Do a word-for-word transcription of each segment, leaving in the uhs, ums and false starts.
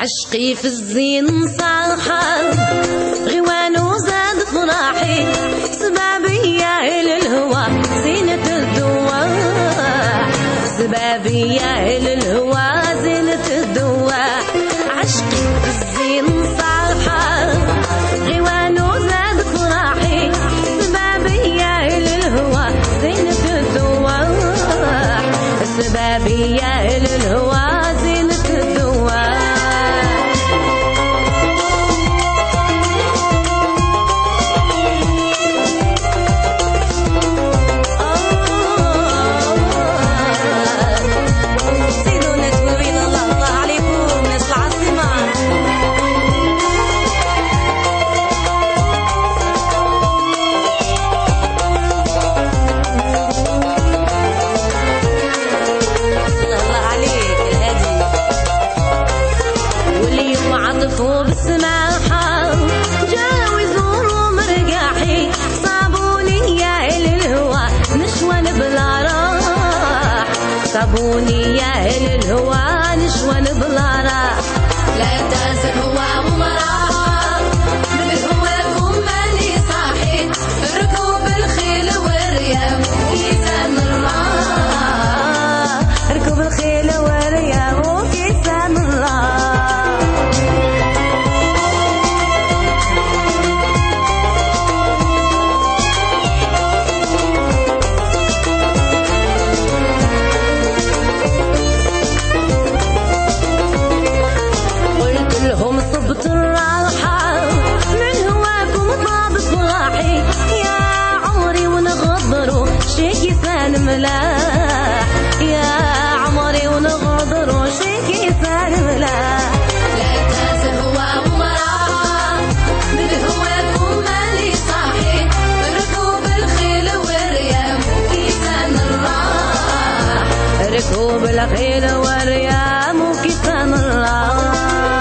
عشقي في الزين صاحب غوان وزاد فرحي سبابي يا للهوى زينة الدواء سبابي يا للهوى زينة الدواء عشقي في الزين صاحب غوان وزاد فرحي سبابي يا للهوى زينة الدواء سبابي يا للهوى زينة الدواء بالسماحة جاو يزوروا مرقاحي صابوني يا للهوى نشوان بلا راح صابوني يا للهوى نشوان بلا راح لا تنسى الهوى ومراح بالهواكم ماني صاحي ركوب الخيل والريام كيسان الله ركوب الخيل والريام وكيسان الله صبت الراحة من هواكم طاب صلاحي يا عمري ونغدروا شيكي ثان ملاح يا عمري ونغدروا شيكي ثان ملاح لا تنسى الهوى ومراح من هواكم ماني صاحي ركوب الخيل والريام وكيسان الراح ركوب الخيل والريام وكيسان الراح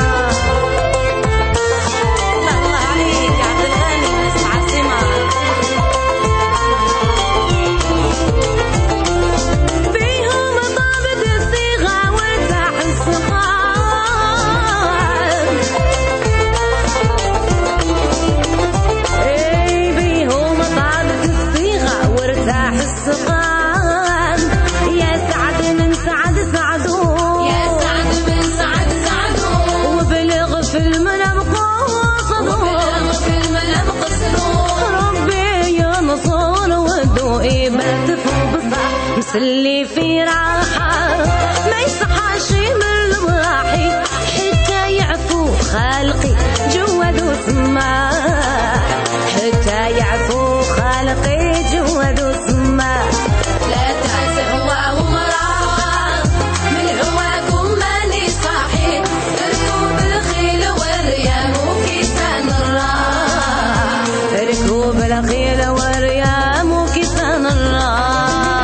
اللي في راحة ما يصحاش من المراحي حتى يعفو خالقي جواد وسماح حتى يعفو خالقي جواد وسماح لا تنسى هوا ومراح من هواكم ماني صاحي ركوب الخيل والريام وكيسان الراح ركوب الخيل والريام وكيسان الراح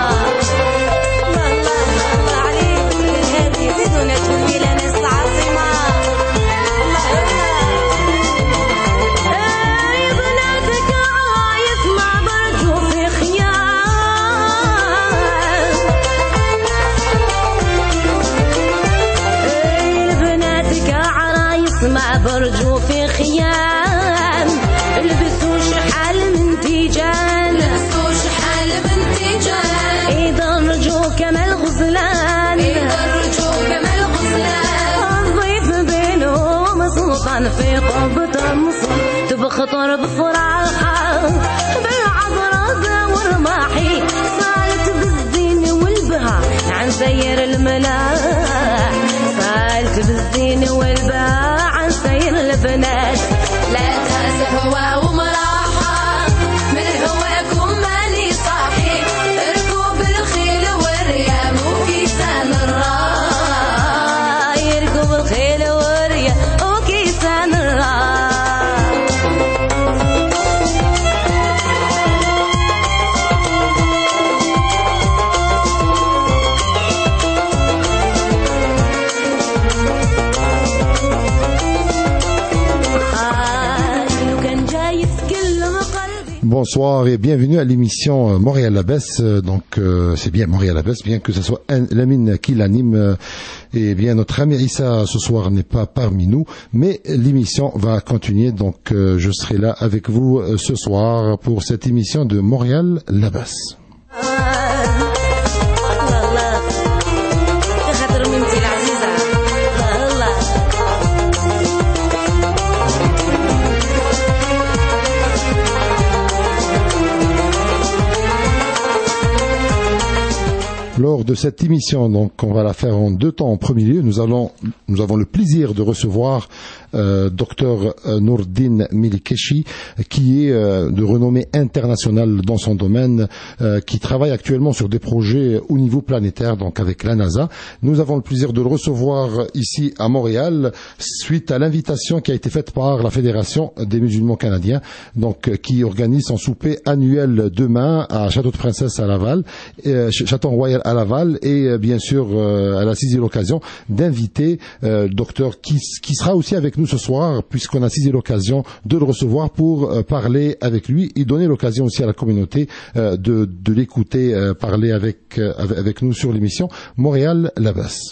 برجو في خيام لبسوا شحال من تيجان لبسوا شحال من تيجان يدرجوا كما الغزلان يدرجوا كما الغزلان الضيف بينهم سلطان في قبة مصر تبخطر بفراحة بالعبرة والماحي صالت بالزين والبهاء عن سير الملاح صالت بالزين والبهاء سير البنات لا تنسى هوا ومراحة من هواكم ماني صاحي ركوب الخيل والريام وكيسان الراح يركب الخيل والريام وكيسان الراح bonsoir et bienvenue à l'émission Montréal la Baisse. Donc euh, c'est bien Montréal la Baisse, bien que ce soit Lamine qui l'anime. Et bien notre ami Issa ce soir n'est pas parmi nous, mais l'émission va continuer. Donc euh, je serai là avec vous euh, ce soir pour cette émission de Montréal la Basse. Lors de cette émission, donc, on va la faire en deux temps. En premier lieu, nous allons, nous avons le plaisir de recevoir euh, Docteur Nourdine Melikechi, qui est euh, de renommée internationale dans son domaine, euh, qui travaille actuellement sur des projets au niveau planétaire, donc avec la NASA. Nous avons le plaisir de le recevoir ici à Montréal, suite à l'invitation qui a été faite par la Fédération des musulmans canadiens, donc qui organise son souper annuel demain à Château de Princesse à Laval, euh, Château Royal à Laval, et euh, bien sûr euh, elle a saisi l'occasion d'inviter euh, docteur qui, qui sera aussi avec nous ce soir, puisqu'on a saisi l'occasion de le recevoir pour euh, parler avec lui et donner l'occasion aussi à la communauté euh, de, de l'écouter euh, parler avec, euh, avec nous sur l'émission Montréal la Basse.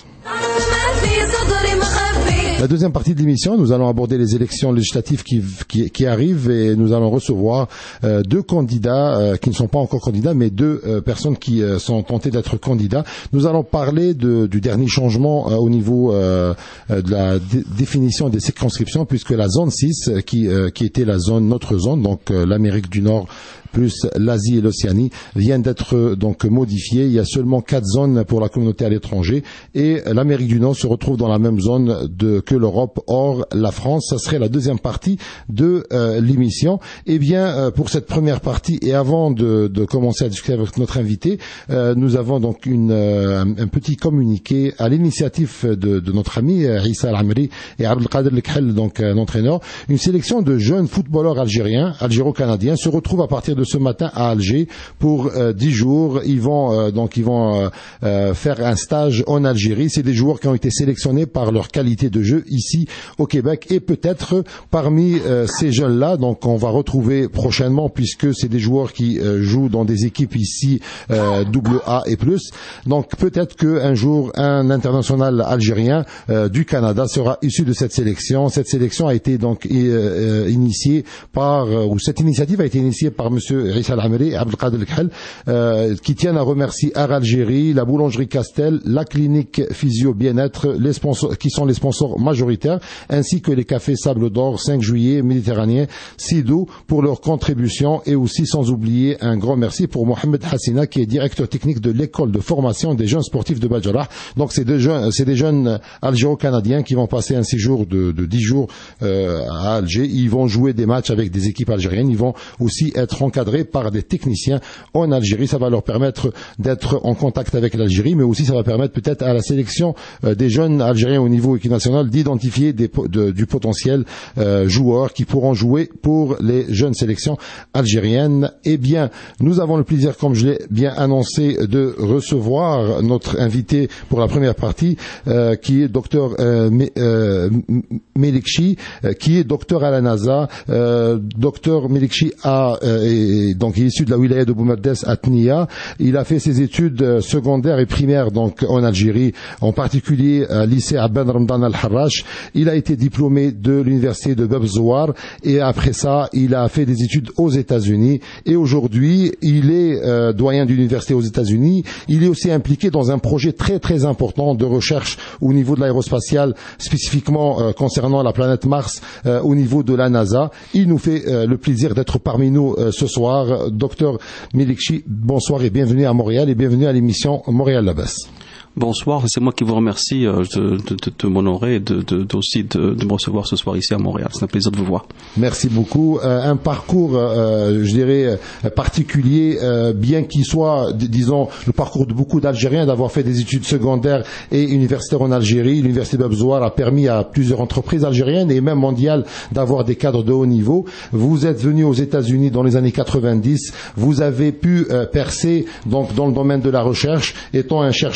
La deuxième partie de l'émission, nous allons aborder les élections législatives qui, qui, qui arrivent, et nous allons recevoir euh, deux candidats euh, qui ne sont pas encore candidats, mais deux euh, personnes qui euh, sont tentées d'être candidats. Nous allons parler de, du dernier changement euh, au niveau euh, de la dé- définition des circonscriptions, puisque la zone six, qui, euh, qui était la zone, notre zone, donc euh, l'Amérique du Nord, plus l'Asie et l'Océanie, vient d'être donc modifié. Il y a seulement quatre zones pour la communauté à l'étranger, et l'Amérique du Nord se retrouve dans la même zone de, que l'Europe. Or, la France, ça serait la deuxième partie de euh, l'émission. Eh bien, euh, pour cette première partie, et avant de, de commencer à discuter avec notre invité, euh, nous avons donc une, euh, un, un petit communiqué à l'initiative de, de notre ami Issa Al-Amri et Abdelkader Lekhel, donc un entraîneur. Une sélection de jeunes footballeurs algériens, algéro-canadiens, se retrouve à partir de ce matin à Alger pour euh, dix jours. Ils vont euh, donc ils vont euh, euh, faire un stage en Algérie. C'est des joueurs qui ont été sélectionnés par leur qualité de jeu ici au Québec, et peut-être parmi euh, ces jeunes-là, donc on va retrouver prochainement, puisque c'est des joueurs qui euh, jouent dans des équipes ici euh, double A et plus. Donc peut-être qu'un jour un international algérien euh, du Canada sera issu de cette sélection. Cette sélection a été donc euh, initiée par euh, ou cette initiative a été initiée par Monsieur Issa Al-Amri et Abdelkader Lekhel, euh, qui tiennent à remercier Air Algérie, la boulangerie Castel, la clinique Physio Bien-être, les sponsors, qui sont les sponsors majoritaires, ainsi que les cafés Sable d'Or, cinq juillet, Méditerranée, Sidou, pour leur contribution, et aussi sans oublier un grand merci pour Mohamed Hassina, qui est directeur technique de l'école de formation des jeunes sportifs de Badjarah. Donc c'est des jeunes, c'est des jeunes algéro-canadiens qui vont passer un séjour de, de dix jours euh, à Alger. Ils vont jouer des matchs avec des équipes algériennes. Ils vont aussi être encadrés par des techniciens en Algérie. Ça va leur permettre d'être en contact avec l'Algérie, mais aussi ça va permettre peut-être à la sélection euh, des jeunes algériens au niveau équipe nationale d'identifier des, de, du potentiel euh, joueurs qui pourront jouer pour les jeunes sélections algériennes. Eh bien, nous avons le plaisir, comme je l'ai bien annoncé, de recevoir notre invité pour la première partie, euh, qui est docteur euh, euh, Melikechi, euh, qui est docteur à la NASA. Euh, docteur Melikechi a euh, Et donc il est issu de la wilaya de Boumadès à Tnia. Il a fait ses études secondaires et primaires donc en Algérie, en particulier à lycée Abd Ramdan Al-Harrach. Il a été diplômé de l'université de Bab Zouar, et après ça, il a fait des études aux États-Unis, et aujourd'hui, il est euh, doyen d'université aux États-Unis. Il est aussi impliqué dans un projet très très important de recherche au niveau de l'aérospatiale, spécifiquement euh, concernant la planète Mars, euh, au niveau de la NASA. Il nous fait euh, le plaisir d'être parmi nous euh, ce soir. Docteur Melikechi, bonsoir et bienvenue à Montréal, et bienvenue à l'émission Montréal la Basse. Bonsoir, c'est moi qui vous remercie de, de, de, de m'honorer et de, de, de aussi de, de me recevoir ce soir ici à Montréal. C'est un plaisir de vous voir. Merci beaucoup. Euh, un parcours, euh, je dirais, particulier, euh, bien qu'il soit, disons, le parcours de beaucoup d'Algériens, d'avoir fait des études secondaires et universitaires en Algérie. L'université Bab Zouar a permis à plusieurs entreprises algériennes et même mondiales d'avoir des cadres de haut niveau. Vous êtes venu aux États-Unis dans les années quatre-vingt-dix. Vous avez pu euh, percer donc dans le domaine de la recherche, étant un chercheur de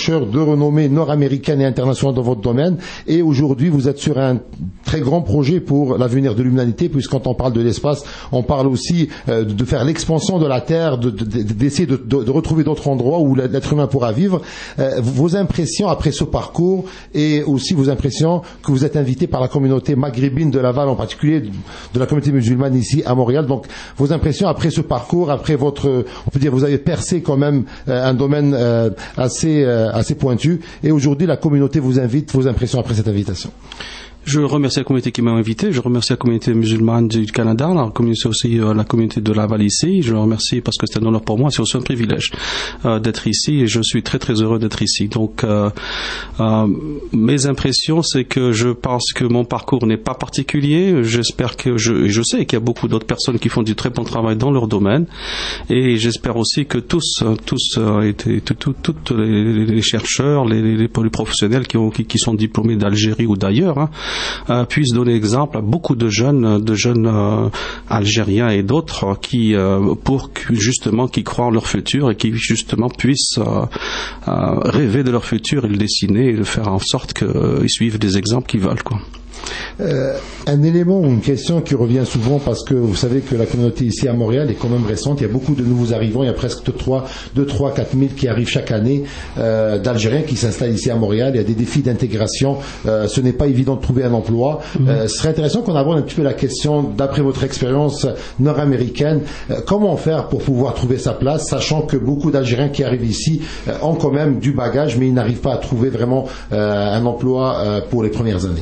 renommée nord-américaine et internationale dans votre domaine. Et aujourd'hui, vous êtes sur un très grand projet pour l'avenir de l'humanité, puisque quand on parle de l'espace, on parle aussi euh, de faire l'expansion de la Terre, de, de, de, d'essayer de, de, de retrouver d'autres endroits où l'être humain pourra vivre. Euh, vos impressions après ce parcours et aussi vos impressions que vous êtes invité par la communauté maghrébine de Laval, en particulier de la communauté musulmane ici à Montréal. Donc, vos impressions après ce parcours, après votre, on peut dire, vous avez percé quand même euh, un domaine euh, assez euh, assez pointu. Et aujourd'hui, la communauté vous invite. Vos impressions après cette invitation. Je remercie la communauté qui m'a invité, je remercie la communauté musulmane du Canada, la communauté aussi euh, la communauté de Laval ici. Je le remercie parce que c'est un honneur pour moi, c'est aussi un privilège euh, d'être ici et je suis très très heureux d'être ici. Donc euh, euh, mes impressions, c'est que je pense que mon parcours n'est pas particulier. J'espère que je, je sais qu'il y a beaucoup d'autres personnes qui font du très bon travail dans leur domaine et j'espère aussi que tous, tous, euh, tous les, les chercheurs, les, les, les professionnels qui, ont, qui, qui sont diplômés d'Algérie ou d'ailleurs, hein, Euh, puisse donner exemple à beaucoup de jeunes, de jeunes euh, Algériens et d'autres euh, qui, euh, pour que, justement, qui croient en leur futur et qui justement puissent euh, euh, rêver de leur futur et le dessiner et le faire en sorte qu'ils euh, suivent des exemples qu'ils veulent, quoi. Euh, un élément ou une question qui revient souvent parce que vous savez que la communauté ici à Montréal est quand même récente. Il y a beaucoup de nouveaux arrivants. Il y a presque deux, trois, quatre mille qui arrivent chaque année euh, d'Algériens qui s'installent ici à Montréal. Il y a des défis d'intégration. Euh, ce n'est pas évident de trouver un emploi. Mmh. Euh, ce serait intéressant qu'on aborde un petit peu la question, d'après votre expérience nord-américaine, euh, comment faire pour pouvoir trouver sa place, sachant que beaucoup d'Algériens qui arrivent ici euh, ont quand même du bagage, mais ils n'arrivent pas à trouver vraiment euh, un emploi euh, pour les premières années.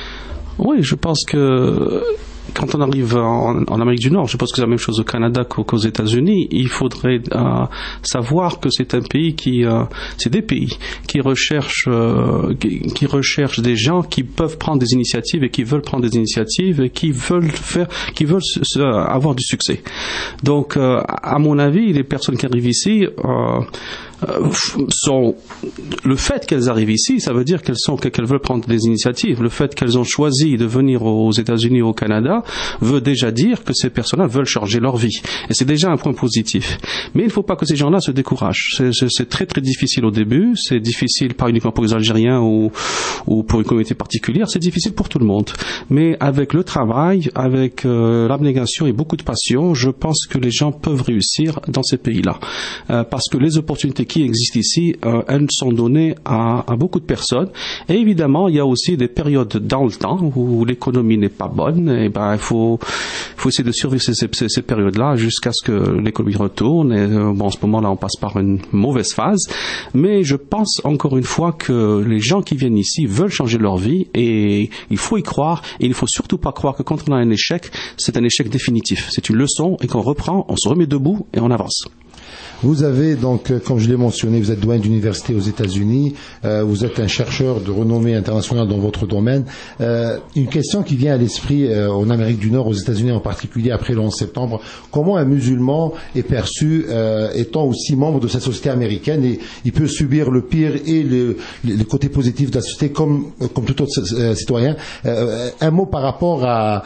Oui, je pense que quand on arrive en, en Amérique du Nord, je pense que c'est la même chose au Canada qu'aux, qu'aux États-Unis, il faudrait euh, savoir que c'est un pays qui, euh, c'est des pays qui recherchent, euh, qui, qui recherchent des gens qui peuvent prendre des initiatives et qui veulent prendre des initiatives et qui veulent faire, qui veulent se, se, avoir du succès. Donc, euh, à mon avis, les personnes qui arrivent ici euh, Euh, sont le fait qu'elles arrivent ici, ça veut dire qu'elles sont qu'elles veulent prendre des initiatives. Le fait qu'elles ont choisi de venir aux États-Unis ou au Canada veut déjà dire que ces personnes-là veulent changer leur vie. Et c'est déjà un point positif. Mais il ne faut pas que ces gens-là se découragent. C'est, c'est, c'est très très difficile au début. C'est difficile pas uniquement pour les Algériens ou, ou pour une communauté particulière. C'est difficile pour tout le monde. Mais avec le travail, avec euh, l'abnégation et beaucoup de passion, je pense que les gens peuvent réussir dans ces pays-là. Euh, parce que les opportunités qui existent ici, euh, elles sont données à, à beaucoup de personnes. Et évidemment, il y a aussi des périodes dans le temps où l'économie n'est pas bonne. Et ben, il faut, faut essayer de survivre ces, ces, ces périodes-là jusqu'à ce que l'économie retourne. Et euh, bon, en ce moment-là, on passe par une mauvaise phase. Mais je pense encore une fois que les gens qui viennent ici veulent changer leur vie et il faut y croire. Et il ne faut surtout pas croire que quand on a un échec, c'est un échec définitif. C'est une leçon et qu'on reprend, on se remet debout et on avance. Vous avez donc, comme je l'ai mentionné, vous êtes doyen d'université aux États-Unis, euh, vous êtes un chercheur de renommée internationale dans votre domaine. Euh, une question qui vient à l'esprit euh, en Amérique du Nord, aux États-Unis en particulier, après le onze septembre, comment un musulman est perçu euh, étant aussi membre de cette société américaine et il peut subir le pire et le, le côté positif de la société comme, comme tout autre euh, citoyen. Euh, un mot par rapport à...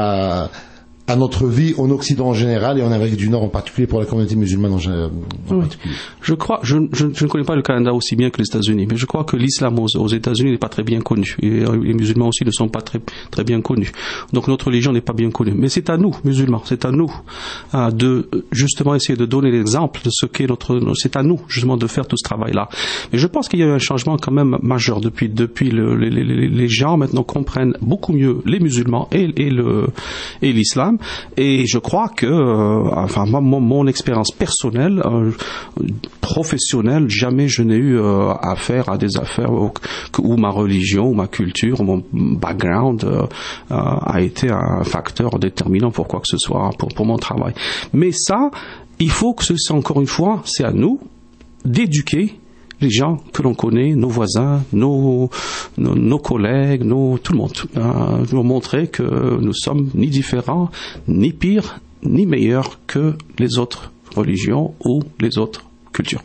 à à notre vie en Occident en général et en Amérique du Nord en particulier pour la communauté musulmane en, en oui. particulier. Je crois, je, je, je ne connais pas le Canada aussi bien que les États-Unis, mais je crois que l'islam aux, aux États-Unis n'est pas très bien connu et les musulmans aussi ne sont pas très très bien connus. Donc notre religion n'est pas bien connue. Mais c'est à nous, musulmans, c'est à nous euh, de justement essayer de donner l'exemple de ce qu'est notre. C'est à nous justement de faire tout ce travail-là. Mais je pense qu'il y a eu un changement quand même majeur depuis depuis le, les, les, les gens maintenant comprennent beaucoup mieux les musulmans et, et le et l'islam. Et je crois que, euh, enfin, mon, mon expérience personnelle, euh, professionnelle, jamais je n'ai eu euh, affaire à des affaires où, où ma religion, ou ma culture, ou mon background euh, euh, a été un facteur déterminant pour quoi que ce soit, pour, pour mon travail. Mais ça, il faut que ce soit, encore une fois, c'est à nous d'éduquer les gens que l'on connaît, nos voisins, nos, nos, nos collègues, nos, tout le monde, euh, pour montrer que nous sommes ni différents, ni pires, ni meilleurs que les autres religions ou les autres cultures.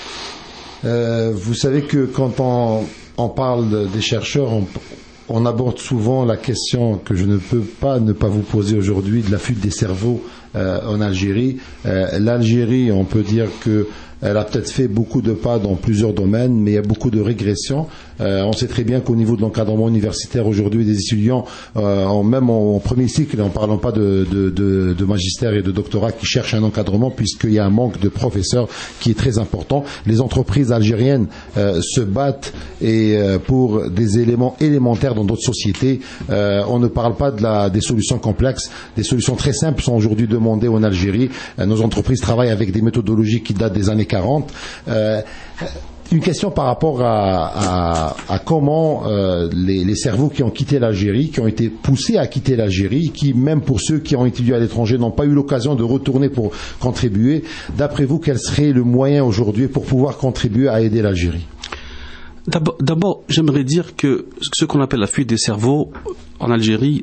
Euh, vous savez que quand on, on parle de, des chercheurs, on, on aborde souvent la question que je ne peux pas ne pas vous poser aujourd'hui de la fuite des cerveaux euh, en Algérie. Euh, L'Algérie, on peut dire que elle a peut-être fait beaucoup de pas dans plusieurs domaines, mais il y a beaucoup de régressions. Euh, on sait très bien qu'au niveau de l'encadrement universitaire aujourd'hui, des étudiants, euh, en, même en, en premier cycle, en parlant pas de, de, de, de magistère et de doctorat, qui cherchent un encadrement, puisqu'il y a un manque de professeurs qui est très important. Les entreprises algériennes euh, se battent et euh, pour des éléments élémentaires dans d'autres sociétés. Euh, on ne parle pas de la, des solutions complexes. Des solutions très simples sont aujourd'hui demandées en Algérie. Euh, nos entreprises travaillent avec des méthodologies qui datent des années quarante. Euh, Une question par rapport à, à, à comment euh, les, les cerveaux qui ont quitté l'Algérie, qui ont été poussés à quitter l'Algérie, qui même pour ceux qui ont étudié à l'étranger n'ont pas eu l'occasion de retourner pour contribuer, d'après vous, quel serait le moyen aujourd'hui pour pouvoir contribuer à aider l'Algérie? D'abord, d'abord, j'aimerais dire que ce qu'on appelle la fuite des cerveaux en Algérie,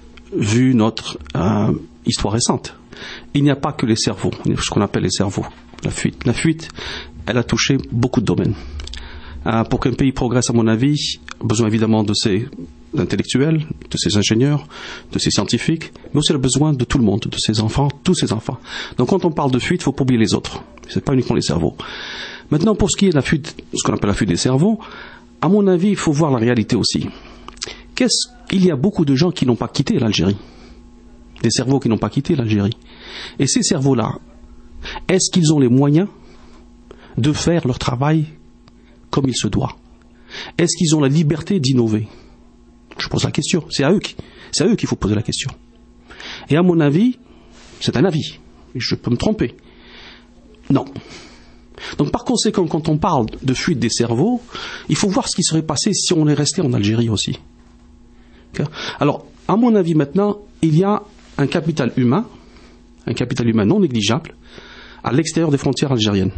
vu notre euh, histoire récente, il n'y a pas que les cerveaux, ce qu'on appelle les cerveaux, la fuite. La fuite, elle a touché beaucoup de domaines. Euh, pour qu'un pays progresse, à mon avis, besoin évidemment de ses intellectuels, de ses ingénieurs, de ses scientifiques, mais aussi le besoin de tout le monde, de ses enfants, tous ses enfants. Donc quand on parle de fuite, il ne faut pas oublier les autres. Ce n'est pas uniquement les cerveaux. Maintenant, pour ce qui est de la fuite, ce qu'on appelle la fuite des cerveaux, à mon avis, il faut voir la réalité aussi. Qu'est-ce, il y a beaucoup de gens qui n'ont pas quitté l'Algérie. Des cerveaux qui n'ont pas quitté l'Algérie. Et ces cerveaux-là, est-ce qu'ils ont les moyens de faire leur travail comme il se doit? Est-ce qu'ils ont la liberté d'innover? Je pose la question. C'est à eux qui, c'est à eux qu'il faut poser la question. Et à mon avis, c'est un avis. Je peux me tromper. Non. Donc par conséquent, quand on parle de fuite des cerveaux, il faut voir ce qui serait passé si on est resté en Algérie aussi. Okay? Alors, à mon avis maintenant, il y a un capital humain, un capital humain non négligeable, à l'extérieur des frontières algériennes.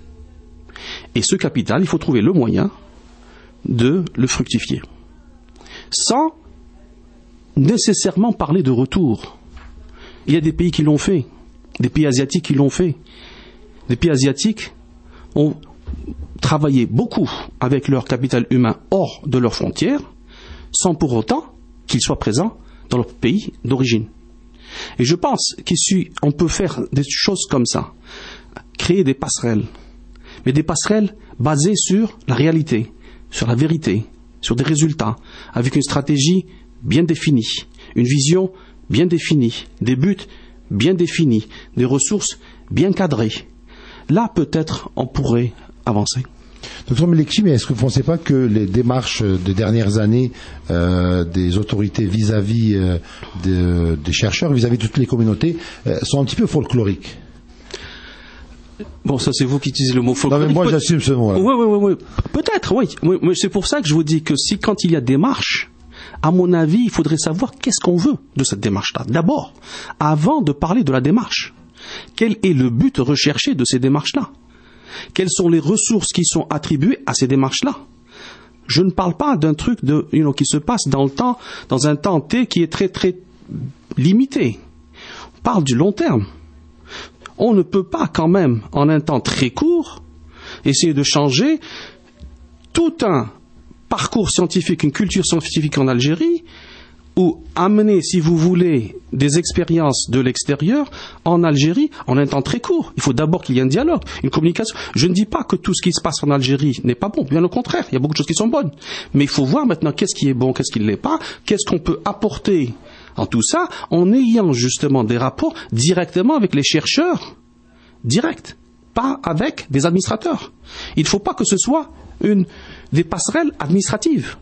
Et ce capital, il faut trouver le moyen de le fructifier. Sans nécessairement parler de retour. Il y a des pays qui l'ont fait, des pays asiatiques qui l'ont fait. Des pays asiatiques ont travaillé beaucoup avec leur capital humain hors de leurs frontières, sans pour autant qu'ils soient présents dans leur pays d'origine. Et je pense qu'on peut faire des choses comme ça, créer des passerelles, mais des passerelles basées sur la réalité, sur la vérité, sur des résultats, avec une stratégie bien définie, une vision bien définie, des buts bien définis, des ressources bien cadrées. Là, peut-être, on pourrait avancer. Docteur Melekchi, mais est-ce que vous ne pensez pas que les démarches des dernières années euh, des autorités vis-à-vis euh, de, des chercheurs, vis-à-vis de toutes les communautés, euh, sont un petit peu folkloriques? Bon, ça c'est vous qui utilisez le mot folklorique. Non, mais moi Pe- j'assume ce mot-là. Oui, oui, oui, oui. Peut-être, oui. oui. Mais c'est pour ça que je vous dis que si quand il y a démarche, à mon avis, il faudrait savoir qu'est-ce qu'on veut de cette démarche-là. D'abord, avant de parler de la démarche, quel est le but recherché de ces démarches-là? Quelles sont les ressources qui sont attribuées à ces démarches-là? Je ne parle pas d'un truc de, you know, qui se passe dans le temps, dans un temps T qui est très très limité. On parle du long terme. On ne peut pas quand même, en un temps très court, essayer de changer tout un parcours scientifique, une culture scientifique en Algérie, ou amener, si vous voulez, des expériences de l'extérieur en Algérie en un temps très court. Il faut d'abord qu'il y ait un dialogue, une communication. Je ne dis pas que tout ce qui se passe en Algérie n'est pas bon, bien au contraire, il y a beaucoup de choses qui sont bonnes. Mais il faut voir maintenant qu'est-ce qui est bon, qu'est-ce qui ne l'est pas, qu'est-ce qu'on peut apporter en tout ça, en ayant justement des rapports directement avec les chercheurs, directs, pas avec des administrateurs. Il ne faut pas que ce soit une, des passerelles administratives.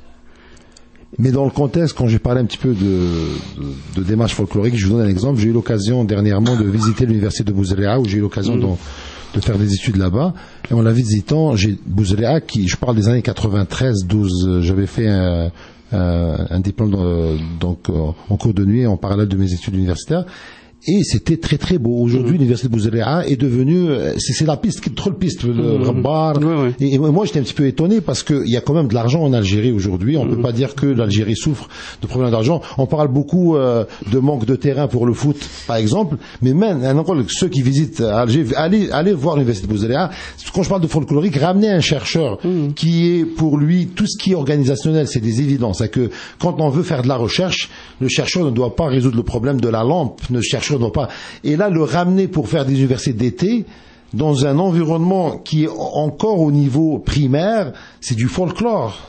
Mais dans le contexte, quand j'ai parlé un petit peu de, de, de démarche folklorique, je vous donne un exemple. J'ai eu l'occasion dernièrement de visiter l'université de Bouzréa, où j'ai eu l'occasion mmh. de, de faire des études là-bas. Et en la visitant, j'ai Bouzréa, qui, je parle des années quatre-vingt-treize douze, j'avais fait un, un, un diplôme de, donc en cours de nuit en parallèle de mes études universitaires. Et c'était très très beau. Aujourd'hui, mmh. l'université de Bouzréa est devenue, c'est, c'est la piste, trop de piste, le mmh. Rabbar. Oui, oui. Et, et moi, j'étais un petit peu étonné parce qu'il y a quand même de l'argent en Algérie aujourd'hui. On ne mmh. peut pas dire que l'Algérie souffre de problèmes d'argent. On parle beaucoup euh, de manque de terrain pour le foot, par exemple. Mais même, encore, ceux qui visitent Alger, allez, allez voir l'université de Bouzréa. Quand je parle de folklorique, ramener un chercheur mmh. qui est, pour lui, tout ce qui est organisationnel, c'est des évidences. C'est que quand on veut faire de la recherche, le chercheur ne doit pas résoudre le problème de la lampe, ne cherche sur nos pas. Et là, le ramener pour faire des universités d'été, dans un environnement qui est encore au niveau primaire, c'est du folklore.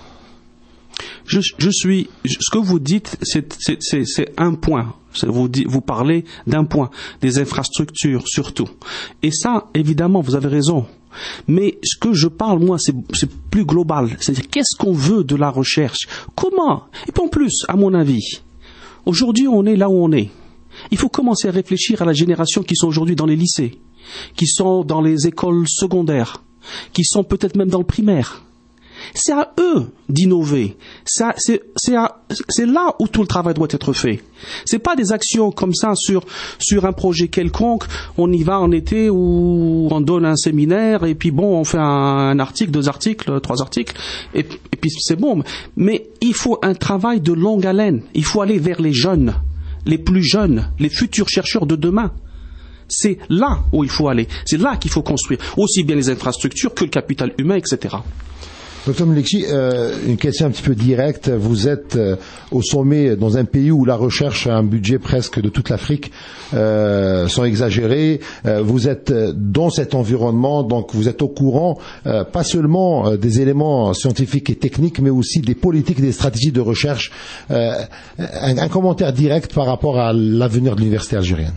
Je, je suis, ce que vous dites, c'est, c'est, c'est, c'est un point. Vous, vous parlez d'un point, des infrastructures surtout. Et ça, évidemment, vous avez raison. Mais ce que je parle, moi, c'est, c'est plus global. C'est-à-dire, qu'est-ce qu'on veut de la recherche? Comment? Et puis en plus, à mon avis, aujourd'hui, on est là où on est. Il faut commencer à réfléchir à la génération qui sont aujourd'hui dans les lycées, qui sont dans les écoles secondaires, qui sont peut-être même dans le primaire. C'est à eux d'innover. C'est, à, c'est, c'est, à, c'est là où tout le travail doit être fait. C'est pas des actions comme ça sur sur un projet quelconque. On y va en été où on donne un séminaire et puis bon, on fait un, un article, deux articles, trois articles et, et puis c'est bon. Mais il faut un travail de longue haleine. Il faut aller vers les jeunes, les plus jeunes, les futurs chercheurs de demain. C'est là où il faut aller. C'est là qu'il faut construire aussi bien les infrastructures que le capital humain, et cetera. Docteur Mulekchi, euh, une question un petit peu directe. Vous êtes euh, au sommet dans un pays où la recherche a un budget presque de toute l'Afrique, euh, sans exagérer. Euh, vous êtes dans cet environnement, donc vous êtes au courant, euh, pas seulement euh, des éléments scientifiques et techniques, mais aussi des politiques, des stratégies de recherche. Euh, un, un commentaire direct par rapport à l'avenir de l'université algérienne.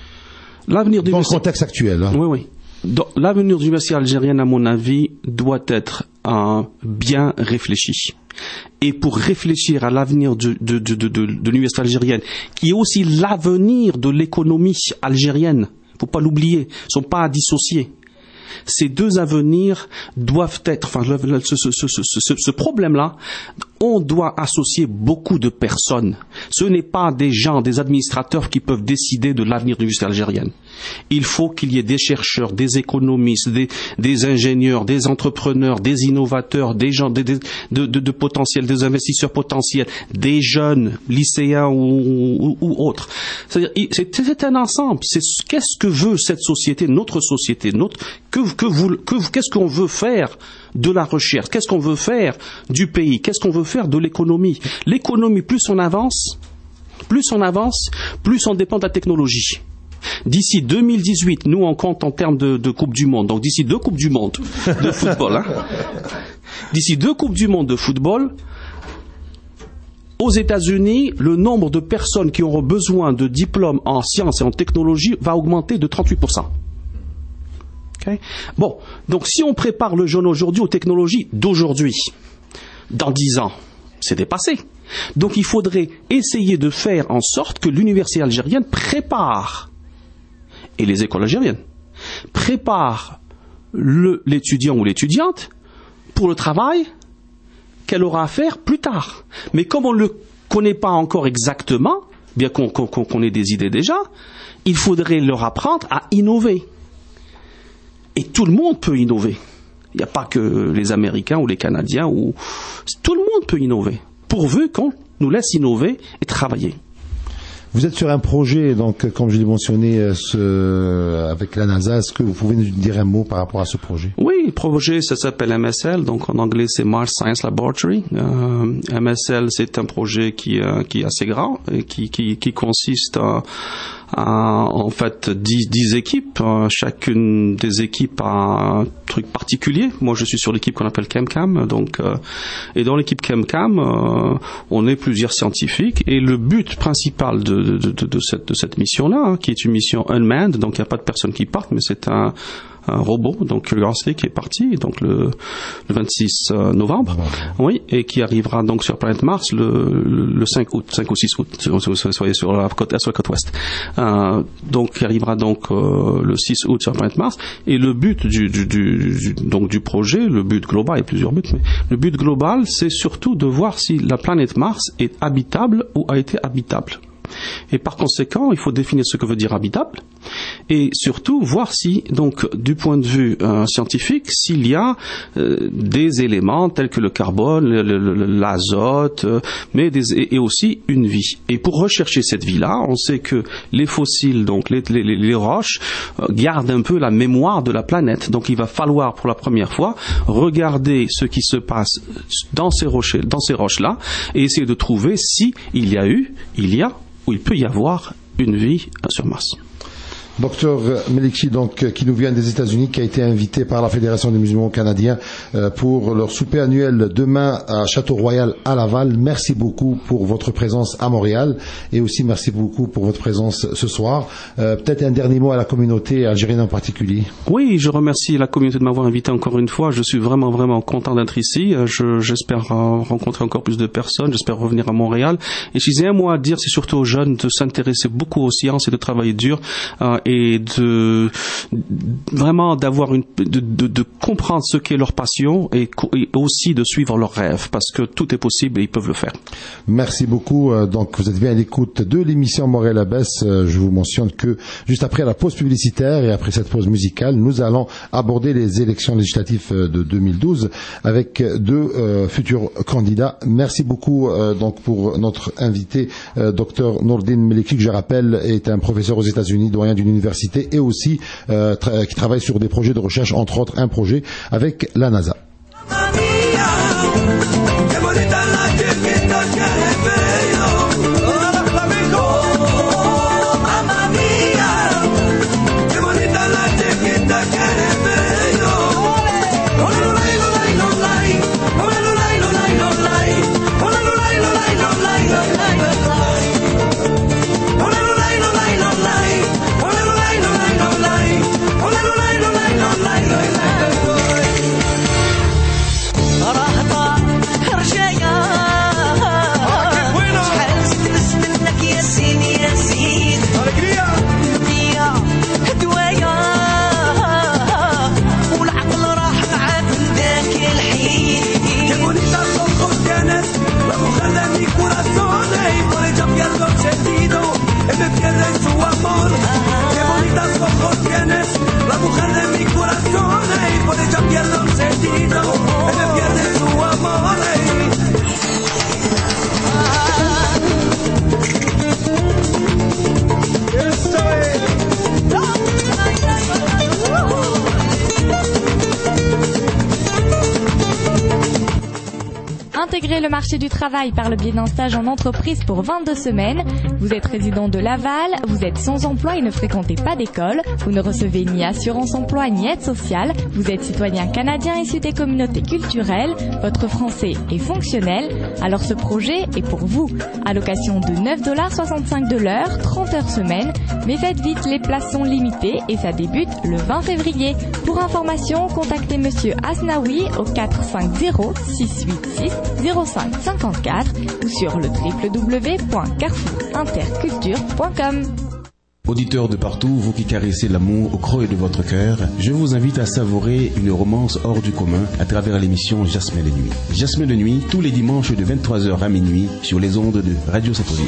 L'avenir de dans le contexte actuel. Hein. Oui, oui. Dans, l'avenir de l'université algérienne, à mon avis, doit être euh, bien réfléchi. Et pour réfléchir à l'avenir de, de, de, de, de, de l'université algérienne, qui est aussi l'avenir de l'économie algérienne, il ne faut pas l'oublier, ils ne sont pas à dissocier. Ces deux avenirs doivent être, enfin, ce, ce, ce, ce, ce problème-là, on doit associer beaucoup de personnes. Ce n'est pas des gens, des administrateurs qui peuvent décider de l'avenir de l'université algérienne. Il faut qu'il y ait des chercheurs, des économistes, des, des ingénieurs, des entrepreneurs, des innovateurs, des gens, des, des, de, de, de potentiels, des investisseurs potentiels, des jeunes, lycéens ou, ou, ou autres. C'est-à-dire, c'est, c'est un ensemble. C'est, qu'est-ce que veut cette société, notre société, notre, que, que vous, que, qu'est-ce qu'on veut faire de la recherche? Qu'est-ce qu'on veut faire du pays? Qu'est-ce qu'on veut faire de l'économie? L'économie, plus on avance, plus on avance, plus on dépend de la technologie. D'ici deux mille dix-huit, nous on compte en termes de, de Coupe du Monde, donc d'ici deux Coupes du Monde de football, hein. D'ici deux Coupes du Monde de football, aux États-Unis, le nombre de personnes qui auront besoin de diplômes en sciences et en technologie va augmenter de trente-huit pour cent. Okay? Bon, donc si on prépare le jeune aujourd'hui aux technologies d'aujourd'hui, dans dix ans, c'est dépassé. Donc il faudrait essayer de faire en sorte que l'université algérienne prépare, et les écoles algériennes, préparent le, l'étudiant ou l'étudiante pour le travail qu'elle aura à faire plus tard. Mais comme on ne le connaît pas encore exactement, bien qu'on, qu'on, qu'on ait des idées déjà, il faudrait leur apprendre à innover. Et tout le monde peut innover. Il n'y a pas que les Américains ou les Canadiens, ou tout le monde peut innover, pourvu qu'on nous laisse innover et travailler. Vous êtes sur un projet, donc, comme je l'ai mentionné, ce, avec la NASA. Est-ce que vous pouvez nous dire un mot par rapport à ce projet? Oui, le projet, ça s'appelle M S L, donc en anglais c'est Mars Science Laboratory. Euh, M S L, c'est un projet qui, euh, qui est assez grand et qui, qui, qui consiste à, à en fait dix, dix équipes. Euh, chacune des équipes a un truc particulier. Moi, je suis sur l'équipe qu'on appelle ChemCam, donc euh, et dans l'équipe ChemCam, euh, on est plusieurs scientifiques et le but principal de De, de, de, cette, de cette mission-là, hein, qui est une mission unmanned, donc il n'y a pas de personne qui parte, mais c'est un, un robot, donc Curiosity, qui est parti, donc le, le vingt-six novembre, oui, et qui arrivera donc sur planète Mars le, le cinq août, cinq ou six août, soyez sur la côte est, sur la côte ouest. Euh, donc, qui arrivera donc euh, le six août sur planète Mars, et le but du, du, du, du, donc, du projet, le but global, il y a plusieurs buts, mais le but global, c'est surtout de voir si la planète Mars est habitable ou a été habitable. Et par conséquent, il faut définir ce que veut dire habitable et surtout voir si, donc, du point de vue euh, scientifique, s'il y a euh, des éléments tels que le carbone, le, le, le, l'azote, euh, mais des, et, et aussi une vie. Et pour rechercher cette vie-là, on sait que les fossiles, donc les, les, les roches, euh, gardent un peu la mémoire de la planète. Donc, il va falloir pour la première fois regarder ce qui se passe dans ces roches, dans ces roches-là, et essayer de trouver si il y a eu, il y a ou il peut y avoir une vie sur Mars. Docteur Melikchi, donc, qui nous vient des États-Unis, qui a été invité par la Fédération des musulmans canadiens euh, pour leur souper annuel demain à Château-Royal à Laval. Merci beaucoup pour votre présence à Montréal et aussi merci beaucoup pour votre présence ce soir. Euh, peut-être un dernier mot à la communauté algérienne en particulier. Oui, je remercie la communauté de m'avoir invité encore une fois. Je suis vraiment, vraiment content d'être ici. Je, j'espère euh, rencontrer encore plus de personnes. J'espère revenir à Montréal. Et si j'ai un mot à dire, c'est surtout aux jeunes de s'intéresser beaucoup aux sciences et de travailler dur. Euh, et de vraiment d'avoir une de, de, de comprendre ce qu'est leur passion et, et aussi de suivre leurs rêves parce que tout est possible et ils peuvent le faire. Merci beaucoup. Donc vous êtes bien à l'écoute de l'émission Montréal à Baisse. Je vous mentionne que juste après la pause publicitaire et après cette pause musicale, nous allons aborder les élections législatives de deux mille douze avec deux euh, futurs candidats. Merci beaucoup euh, donc pour notre invité, euh, docteur Nourdine Melikchi, que je rappelle est un professeur aux États-Unis, doyen d'une université et aussi euh, tra- qui travaille sur des projets de recherche, entre autres un projet avec la NASA. Intégrer le marché du travail par le biais d'un stage en entreprise pour vingt-deux semaines. Vous êtes résident de Laval, vous êtes sans emploi et ne fréquentez pas d'école, vous ne recevez ni assurance emploi ni aide sociale, vous êtes citoyen canadien issu des communautés culturelles, votre français est fonctionnel, alors ce projet est pour vous. Allocation de neuf dollars soixante-cinq de l'heure, trente heures semaine, mais faites vite, les places sont limitées et ça débute le vingt février. Pour information, contactez Monsieur Asnaoui au quatre cinq zéro six huit six zéro cinq cinquante-quatre ou sur le w w w point carrefour interculture point com. Auditeurs de partout, vous qui caressez l'amour au creux de votre cœur, je vous invite à savourer une romance hors du commun à travers l'émission Jasmin de nuit. Jasmin de nuit, tous les dimanches de vingt-trois heures à minuit sur les ondes de Radio Centre-Ville.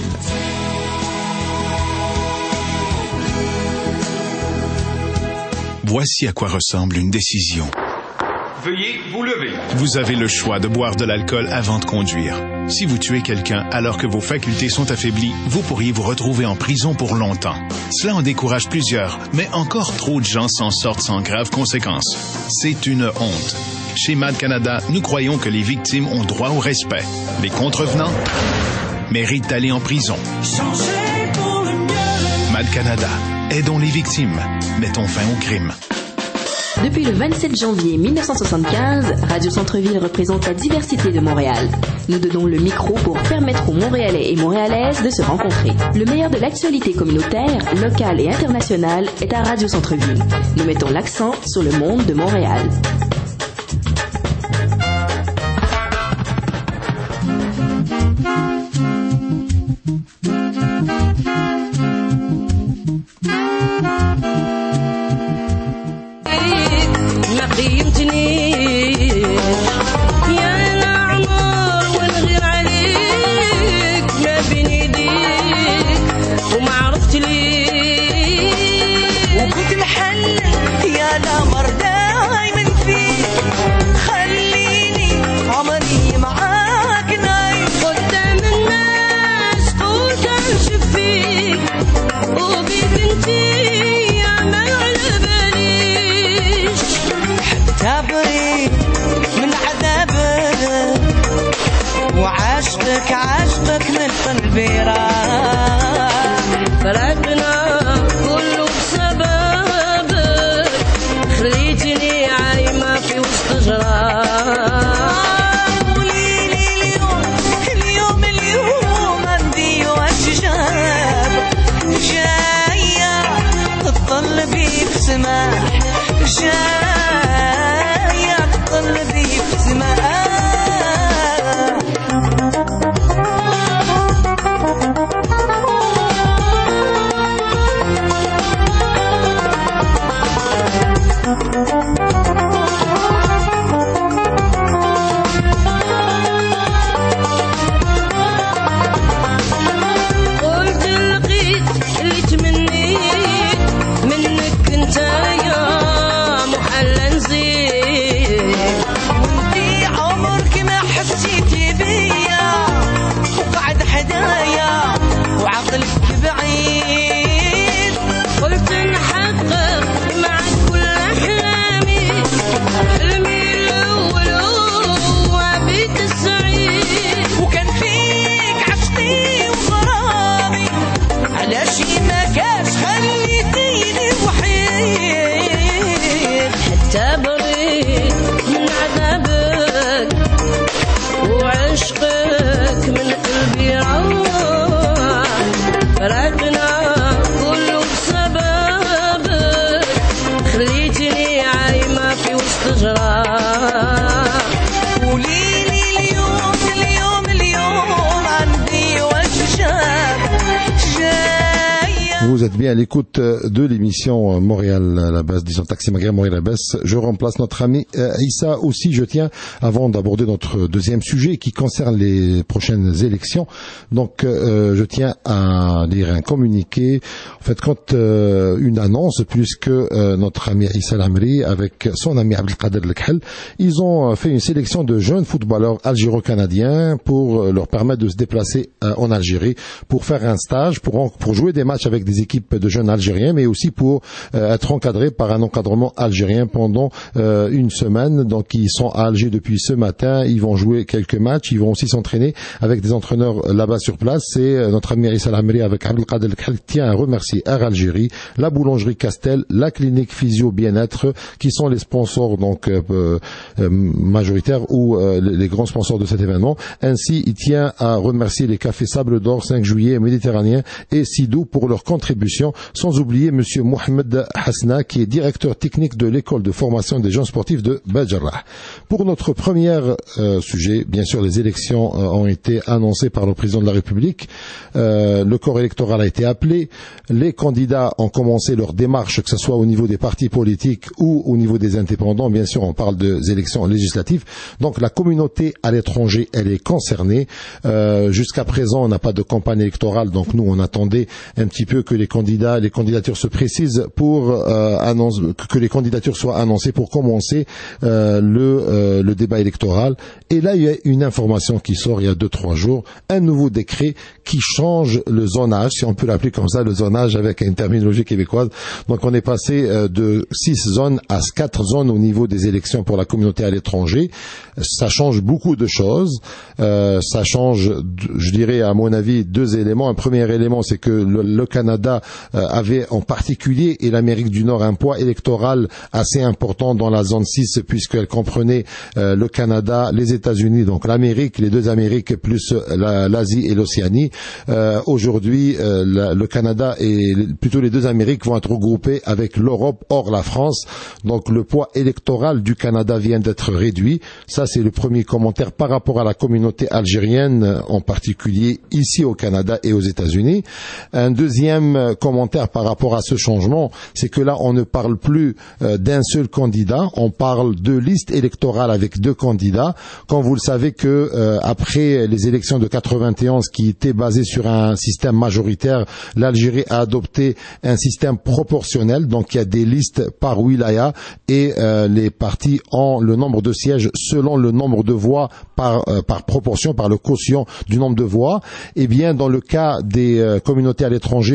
Voici à quoi ressemble une décision. Veuillez vous lever. Vous avez le choix de boire de l'alcool avant de conduire. Si vous tuez quelqu'un alors que vos facultés sont affaiblies, vous pourriez vous retrouver en prison pour longtemps. Cela en décourage plusieurs, mais encore trop de gens s'en sortent sans graves conséquences. C'est une honte. Chez Mad Canada, nous croyons que les victimes ont droit au respect. Les contrevenants méritent d'aller en prison. Mad Canada, aidons les victimes. Mettons fin au crime. Depuis le vingt-sept janvier mille neuf cent soixante-quinze, Radio Centre-Ville représente la diversité de Montréal. Nous donnons le micro pour permettre aux Montréalais et Montréalaises de se rencontrer. Le meilleur de l'actualité communautaire, locale et internationale est à Radio Centre-Ville. Nous mettons l'accent sur le monde de Montréal. فرقنا كله بسببك خليتني عايمة في وسط جراح قوليلي اليوم اليوم اليوم عندي وش جاب جاية تطلبي بسماح جاية تطلبي بسماح قلت لقيت اللي تمنيت منك انت يا محلى نزيد وانتي عمرك ما حسيتي بيا وقعد حدايا وعقلك بعيد قلت نحقق معك كل احلامي حلمي الاول هو بيت السعيد وكان فيك عشقي وغرامي علاش ما كاش خليتيني وحيد حتى بريت من عذابك وعشقك من قلبي روح فرقنا كله بسببك خليتني عايمة في وسط جراح قوليلي اليوم اليوم اليوم عندي وش جاب جاية. Vous êtes bien à l'écoute de l'émission Montréal à la base, disons Taxi Maghreb Montréal à la base. Je remplace notre ami euh, Issa aussi. Je tiens, avant d'aborder notre deuxième sujet qui concerne les prochaines élections, donc euh, je tiens à lire un communiqué. En fait, quand euh, une annonce, puisque euh, notre ami Issa Lamri avec son ami Abdelkader Lekhel, ils ont fait une sélection de jeunes footballeurs algéro-canadiens pour leur permettre de se déplacer euh, en Algérie pour faire un stage, pour pour jouer des matchs avec des équipes de jeunes Algériens, mais aussi pour euh, être encadrés par un encadrement algérien pendant euh, une semaine. Donc ils sont à Alger depuis ce matin, ils vont jouer quelques matchs, ils vont aussi s'entraîner avec des entraîneurs là-bas sur place. Et euh, notre ami Issa Lamri avec Abdelkader Lekhel tient à remercier Air Algérie, la boulangerie Castel, la clinique Physio Bien-être, qui sont les sponsors donc euh, euh, majoritaires ou euh, les grands sponsors de cet événement. Ainsi, il tient à remercier les cafés Sable d'Or, cinq juillet, Méditerranée et Sidou pour leur contribution, sans oublier monsieur Mohamed Hasna qui est directeur technique de l'école de formation des jeunes sportifs de Badjarrah. Pour notre premier euh, sujet, bien sûr, les élections euh, ont été annoncées par le président de la République. Euh, le corps électoral a été appelé. Les candidats ont commencé leur démarche, que ce soit au niveau des partis politiques ou au niveau des indépendants. Bien sûr, on parle des élections législatives. Donc, la communauté à l'étranger, elle est concernée. Euh, jusqu'à présent, on n'a pas de campagne électorale. Donc, nous, on attendait un petit peu que les candidats, les candidatures se précisent pour euh, annonce, que les candidatures soient annoncées pour commencer euh, le, euh, le débat électoral. Et là, il y a une information qui sort il y a deux, trois jours, un nouveau décret qui change le zonage, si on peut l'appeler comme ça, le zonage avec une terminologie québécoise. Donc, on est passé euh, de six zones à quatre zones au niveau des élections pour la communauté à l'étranger. Ça change beaucoup de choses. Euh, ça change, je dirais, à mon avis, deux éléments. Un premier élément, c'est que le, le Canada euh, avait en particulier, et l'Amérique du Nord, un poids électoral assez important dans la zone six, puisqu'elle comprenait euh, le Canada, les États-Unis, donc l'Amérique, les deux Amériques, plus la, l'Asie et l'Océanie. Euh, aujourd'hui, euh, la, le Canada et plutôt les deux Amériques vont être regroupés avec l'Europe hors la France. Donc le poids électoral du Canada vient d'être réduit. Ça, c'est le premier commentaire par rapport à la communauté algérienne, en particulier ici au Canada et aux États-Unis. Un deuxième commentaire par rapport à ce changement, c'est que là, on ne parle plus euh, d'un seul candidat, on parle de liste électorale avec deux candidats. Quand vous le savez que euh, après les élections de quatre-vingt-onze qui étaient basées sur un système majoritaire, l'Algérie a adopté un système proportionnel, donc il y a des listes par wilaya et euh, les partis ont le nombre de sièges selon le nombre de voix par, euh, par proportion, par le quotient du nombre de voix. Et bien, dans le cas des euh, communautés à l'étranger, vu qu'on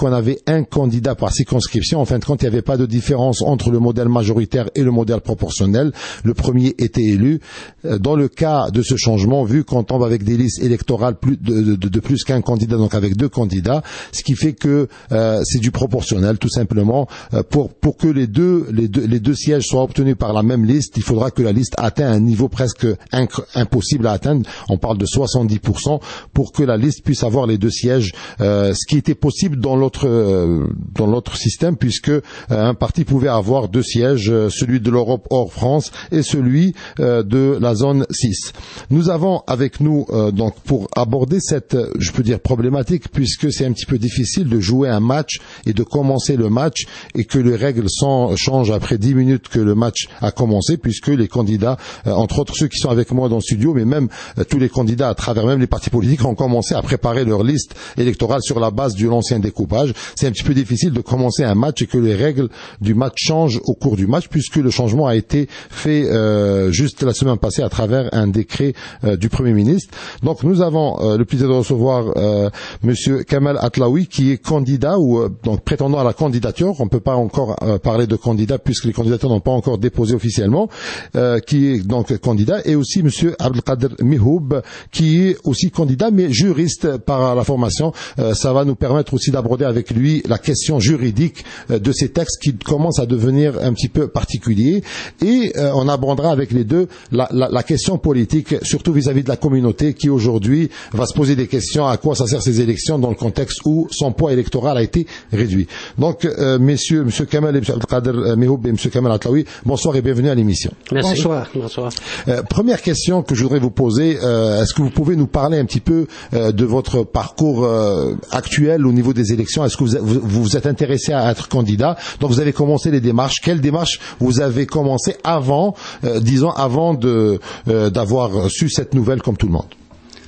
qu'on avait un candidat par circonscription. En fin de compte, il n'y avait pas de différence entre le modèle majoritaire et le modèle proportionnel. Le premier était élu. Dans le cas de ce changement, vu qu'on tombe avec des listes électorales plus de, de, de plus qu'un candidat, donc avec deux candidats, ce qui fait que euh, c'est du proportionnel, tout simplement. Euh, pour pour que les deux les deux les deux sièges soient obtenus par la même liste, il faudra que la liste atteigne un niveau presque inc- impossible à atteindre. On parle de soixante-dix pour cent pour que la liste puisse avoir les deux sièges, euh, ce qui était possible dans l'autre euh, dans l'autre système, puisque euh, un parti pouvait avoir deux sièges, euh, celui de l'Europe hors France et celui euh, de la zone six. Nous avons avec nous euh, donc pour aborder cette, je peux dire, problématique, puisque c'est un petit peu difficile de jouer un match et de commencer le match et que les règles sont, changent après dix minutes que le match a commencé, puisque les candidats, euh, entre autres ceux qui sont avec moi dans le studio, mais même euh, tous les candidats à travers même les partis politiques ont commencé à préparer leur liste électorale sur la base de l'ancien découpage. C'est un petit peu difficile de commencer un match et que les règles du match changent au cours du match, puisque le changement a été fait euh, juste la semaine passée à travers un décret euh, du Premier ministre. Donc nous avons euh, le plaisir de recevoir euh, Monsieur Kamal Atlaoui, qui est candidat ou euh, donc prétendant à la candidature. On ne peut pas encore euh, parler de candidat puisque les candidatures n'ont pas encore déposé officiellement, euh, qui est donc candidat, et aussi Monsieur Abdelkader Mihoub, qui est aussi candidat mais juriste par la formation. Euh, ça va nous permettre aussi d'aborder avec lui la question juridique euh, de ces textes qui commencent à devenir un petit peu particuliers, et euh, on abordera avec les deux la, la, la question politique, surtout vis-à-vis de la communauté qui aujourd'hui va se poser des questions: à quoi ça sert ces élections dans le contexte où son poids électoral a été réduit. Donc euh, messieurs, Monsieur Kamal et Monsieur Abdelkader Mihoub et Monsieur Kamal Atlaoui, bonsoir et bienvenue à l'émission. Merci. Bonsoir. Bonsoir. Euh, première question que je voudrais vous poser, euh, est-ce que vous pouvez nous parler un petit peu euh, de votre parcours euh, actuel au niveau des élections? Est-ce que vous vous, vous êtes intéressé à être candidat? Donc vous avez commencé les démarches. Quelles démarches vous avez commencé avant, euh, disons avant de euh, d'avoir su cette nouvelle comme tout le monde?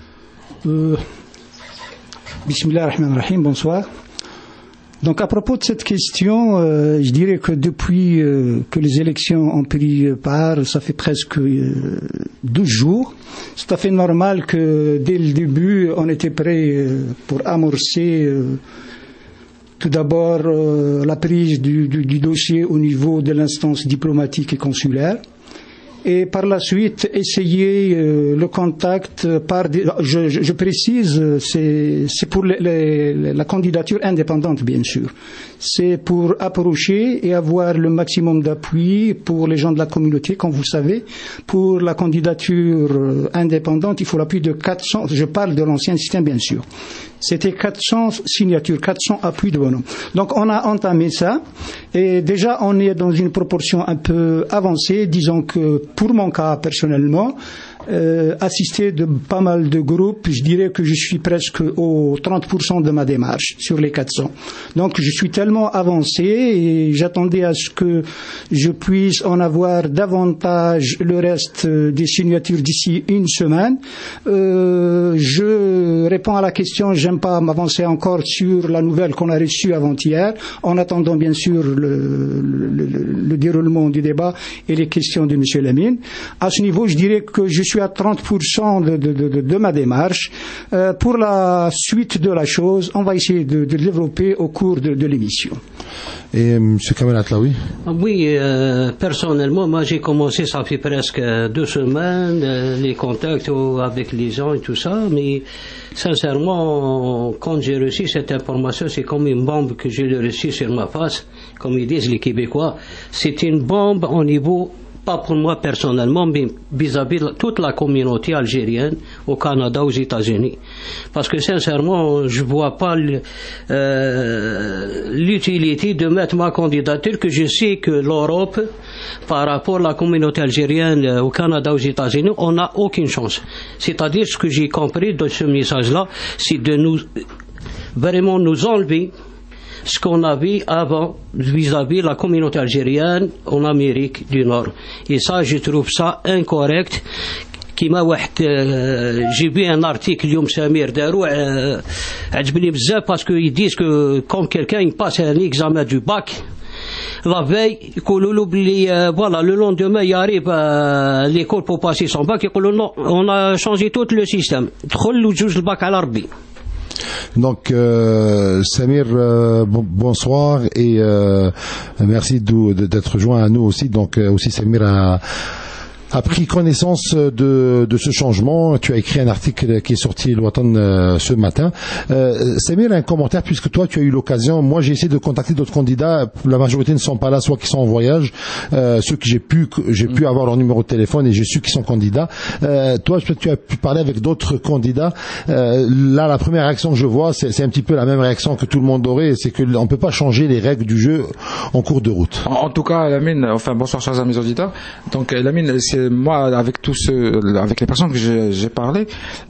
euh, Bismillah ar-Rahman ar-Rahim, bonsoir. Donc à propos de cette question, euh, je dirais que depuis euh, que les élections ont pris part, ça fait presque euh, douze jours. C'est tout à fait normal que dès le début, on était prêt euh, pour amorcer euh, tout d'abord euh, la prise du, du, du dossier au niveau de l'instance diplomatique et consulaire. Et par la suite, essayer euh, le contact par des, je, je, je précise, c'est, c'est pour les, les, la candidature indépendante, bien sûr. C'est pour approcher et avoir le maximum d'appui pour les gens de la communauté. Comme vous savez, pour la candidature indépendante, il faut l'appui de quatre cents, je parle de l'ancien système, bien sûr. C'était quatre cents signatures, quatre cents appuis de bonhomme. Donc on a entamé ça, et déjà on est dans une proportion un peu avancée. Disons que pour mon cas personnellement, euh, assisté de pas mal de groupes, je dirais que je suis presque aux trente pour cent de ma démarche sur les quatre cents. Donc je suis tellement avancé et j'attendais à ce que je puisse en avoir davantage le reste des signatures d'ici une semaine. Euh, je réponds à la question, j'aime pas m'avancer encore sur la nouvelle qu'on a reçue avant-hier, en attendant bien sûr le, le, le, le déroulement du débat et les questions de M. Lamine. À ce niveau, je dirais que je suis à trente pour cent de, de, de, de ma démarche. Euh, pour la suite de la chose, on va essayer de, de développer au cours de, de l'émission. Et M. Kamal Atlaoui? Oui, euh, personnellement, moi j'ai commencé, ça fait presque deux semaines, euh, les contacts avec les gens et tout ça, mais sincèrement, quand j'ai reçu cette information, c'est comme une bombe que j'ai reçue sur ma face, comme ils disent les Québécois. C'est une bombe au niveau, pas pour moi personnellement, mais vis-à-vis de toute la communauté algérienne au Canada, aux États-Unis. Parce que sincèrement, je vois pas euh, l'utilité de mettre ma candidature, que je sais que l'Europe, par rapport à la communauté algérienne au Canada, aux États-Unis, on n'a aucune chance. C'est-à-dire, ce que j'ai compris de ce message-là, c'est de nous, vraiment nous enlever ce qu'on avait avant vis-à-vis de la communauté algérienne en Amérique du Nord. Et ça, je trouve ça incorrect. كيما واحد j'ai vu un article اليوم سمير داروا عجبني بزاف parce que ils disent que quand quelqu'un il passe un examen du bac, la veille يقولوا له بلي voilà le lendemain il arrive à l'école pour passer son bac, يقولوا non, on a changé tout le système, دخل وجوز الباك على ربي. Donc, euh, Samir, euh, bon, bonsoir et euh, merci de, de, d'être joint à nous aussi. Donc, euh, aussi Samir a, a pris connaissance de, de ce changement. Tu as écrit un article qui est sorti le Watan euh, ce matin. Euh, Samir, un commentaire, puisque toi tu as eu l'occasion. Moi j'ai essayé de contacter d'autres candidats. La majorité ne sont pas là, soit qui sont en voyage. Euh, ceux que j'ai pu j'ai pu avoir leur numéro de téléphone et j'ai su qu'ils sont candidats. Euh, toi tu as pu parler avec d'autres candidats. Euh, là la première réaction que je vois, c'est, c'est un petit peu la même réaction que tout le monde aurait, c'est que on peut pas changer les règles du jeu en cours de route. En, en tout cas, Lamine, enfin bonsoir chers amis auditeurs. Donc Lamine, c'est moi, avec tous ceux, avec les personnes que j'ai, j'ai parlé,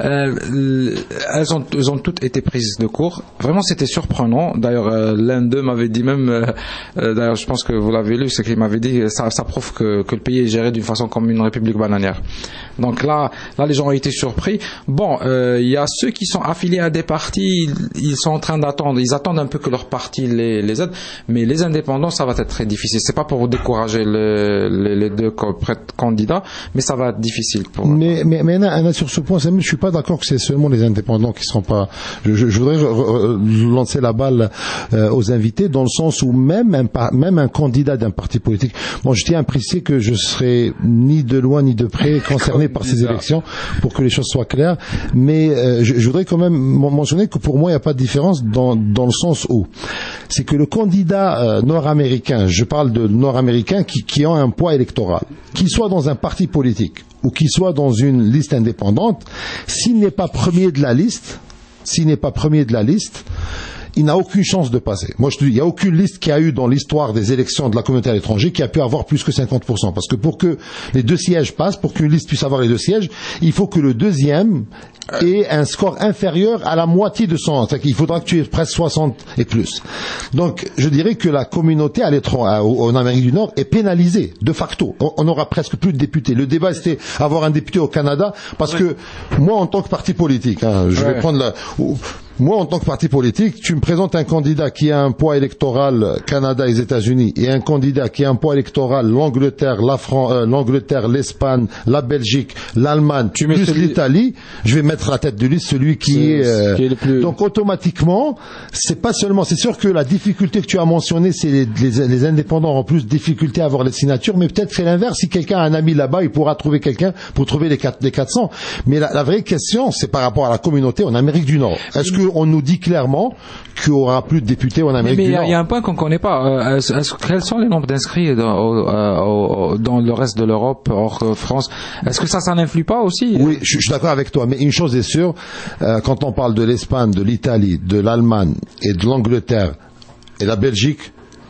euh, elles ont, elles ont toutes été prises de court. Vraiment, c'était surprenant. D'ailleurs, euh, l'un d'eux m'avait dit même, euh, euh, d'ailleurs, je pense que vous l'avez lu, c'est qu'il m'avait dit, ça, ça prouve que, que le pays est géré d'une façon comme une république bananière. Donc là, là, les gens ont été surpris. Bon, il euh, y a ceux qui sont affiliés à des partis, ils, ils sont en train d'attendre, ils attendent un peu que leur parti les, les aide. Mais les indépendants, ça va être très difficile. C'est pas pour vous décourager les, les, les deux candidats, mais ça va être difficile pour eux. Mais, mais, mais Anna, Anna, sur ce point, je suis pas d'accord que c'est seulement les indépendants qui seront pas. Je, je, je voudrais re, lancer la balle euh, aux invités dans le sens où même un, même un candidat d'un parti politique. Bon, je tiens à préciser que je serai ni de loin ni de près concerné par ces élections pour que les choses soient claires. Mais euh, je, je voudrais quand même mentionner que pour moi, il n'y a pas de différence dans, dans le sens où c'est que le candidat euh, nord-américain, je parle de nord-américains qui, qui ont un poids électoral, qu'il soit dans un parti politique ou qu'il soit dans une liste indépendante, s'il n'est pas premier de la liste, s'il n'est pas premier de la liste, il n'a aucune chance de passer. Moi, je te dis, il n'y a aucune liste qui a eu dans l'histoire des élections de la communauté à l'étranger qui a pu avoir plus que cinquante pour cent. Parce que pour que les deux sièges passent, pour qu'une liste puisse avoir les deux sièges, il faut que le deuxième ait un score inférieur à la moitié de son... C'est-à-dire qu'il faudra que tu aies presque soixante et plus. Donc, je dirais que la communauté à l'étranger, en Amérique du Nord, est pénalisée, de facto. On n'aura presque plus de députés. Le débat, c'était avoir un député au Canada, parce que moi, en tant que parti politique, hein, je vais prendre la... Moi, en tant que parti politique, tu me présentes un candidat qui a un poids électoral Canada et les États-Unis et un candidat qui a un poids électoral l'Angleterre, la Fran- euh, l'Angleterre, l'Espagne, la Belgique, l'Allemagne, tu plus celui... l'Italie. Je vais mettre à la tête de liste celui qui c'est, est. Euh... Qui est le plus... Donc automatiquement, c'est pas seulement. C'est sûr que la difficulté que tu as mentionnée, c'est les, les, les indépendants ont plus de difficulté à avoir les signatures, mais peut-être c'est l'inverse. Si quelqu'un a un ami là-bas, il pourra trouver quelqu'un pour trouver les, quatre, les quatre cents. Mais la, la vraie question, c'est par rapport à la communauté en Amérique du Nord. Est-ce que on nous dit clairement qu'il n'y aura plus de députés en Amérique mais du Nord. Mais il y a un point qu'on ne connaît pas. Euh, est-ce, est-ce, quels sont les nombres d'inscrits dans, au, au, dans le reste de l'Europe, hors France? Est-ce que ça, ça n'influe pas aussi? Oui, je, je suis d'accord avec toi. Mais une chose est sûre, euh, quand on parle de l'Espagne, de l'Italie, de l'Allemagne et de l'Angleterre et la Belgique,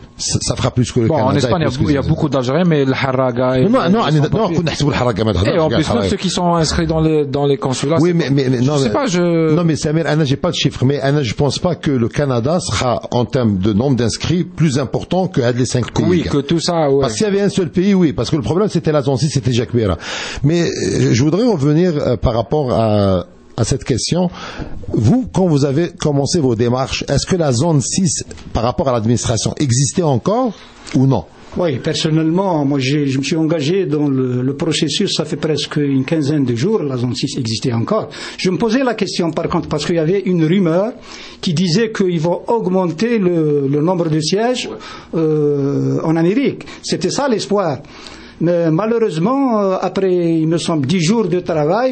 ça fera plus que le bon, Canada. En Espagne, il y a beaucoup d'Algériens, mais le Haraga... Non, non, non, non, le Haraga... Et en plus, même ceux qui sont inscrits dans les, dans les consulats... Oui, mais, mais, mais, non, je sais mais, pas, je... Non, mais Samir, Anna, j'ai pas de chiffres, mais Anna, je pense pas que le Canada sera, en termes de nombre d'inscrits, plus important que les cinq pays. Oui, que tout ça, ouais. Parce qu'il y avait un seul pays, oui, parce que le problème, c'était la zone six, c'était Jacques Béra. Mais, je voudrais revenir euh, par rapport à, à cette question. Vous, quand vous avez commencé vos démarches, est-ce que la zone six, par rapport à l'administration, existait encore ou non? Oui, personnellement, moi j'ai, je me suis engagé dans le, le processus, ça fait presque une quinzaine de jours, la zone six existait encore. Je me posais la question par contre, parce qu'il y avait une rumeur qui disait qu'ils vont augmenter le, le nombre de sièges euh, en Amérique. C'était ça l'espoir. Mais malheureusement, après, il me semble, dix jours de travail,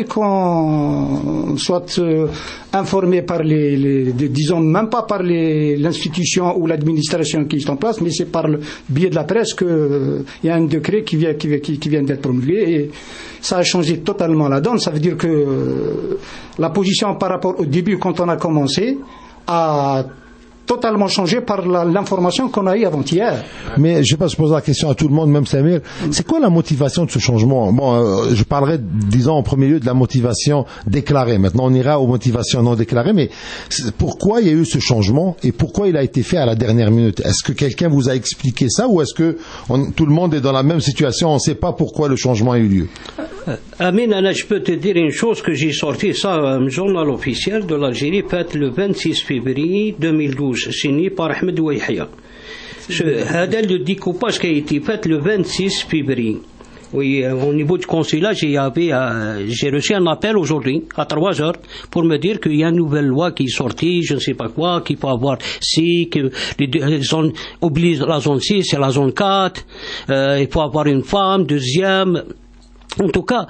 qu'on soit euh, informé par les, les, disons, même pas par les, l'institution ou l'administration qui est en place, mais c'est par le biais de la presse qu'il euh, y a un décret qui vient, qui, qui, qui vient d'être promulgué et ça a changé totalement la donne. Ça veut dire que euh, la position par rapport au début, quand on a commencé, a totalement changé par la, l'information qu'on a eue avant-hier. Mais je sais pas, je pose la question à tout le monde, même Samir. C'est quoi la motivation de ce changement? Bon, euh, je parlerai, disons, en premier lieu de la motivation déclarée. Maintenant, on ira aux motivations non déclarées. Mais pourquoi il y a eu ce changement et pourquoi il a été fait à la dernière minute? Est-ce que quelqu'un vous a expliqué ça ou est-ce que on, tout le monde est dans la même situation? On ne sait pas pourquoi le changement a eu lieu. Amin, Anna, je peux te dire une chose que j'ai sorti ça, un journal officiel de l'Algérie, fait le vingt-six février deux mille douze, signé par Ahmed Ouahia. Ce découpage qui a été fait le vingt-six février. Oui, au niveau du consulat, j'ai, avait, euh, j'ai reçu un appel aujourd'hui, à trois heures, pour me dire qu'il y a une nouvelle loi qui est sortie, je ne sais pas quoi, qu'il faut avoir six, que les, les zones, oublie la zone six, c'est la zone quatre, euh, il faut avoir une femme, deuxième. En tout cas,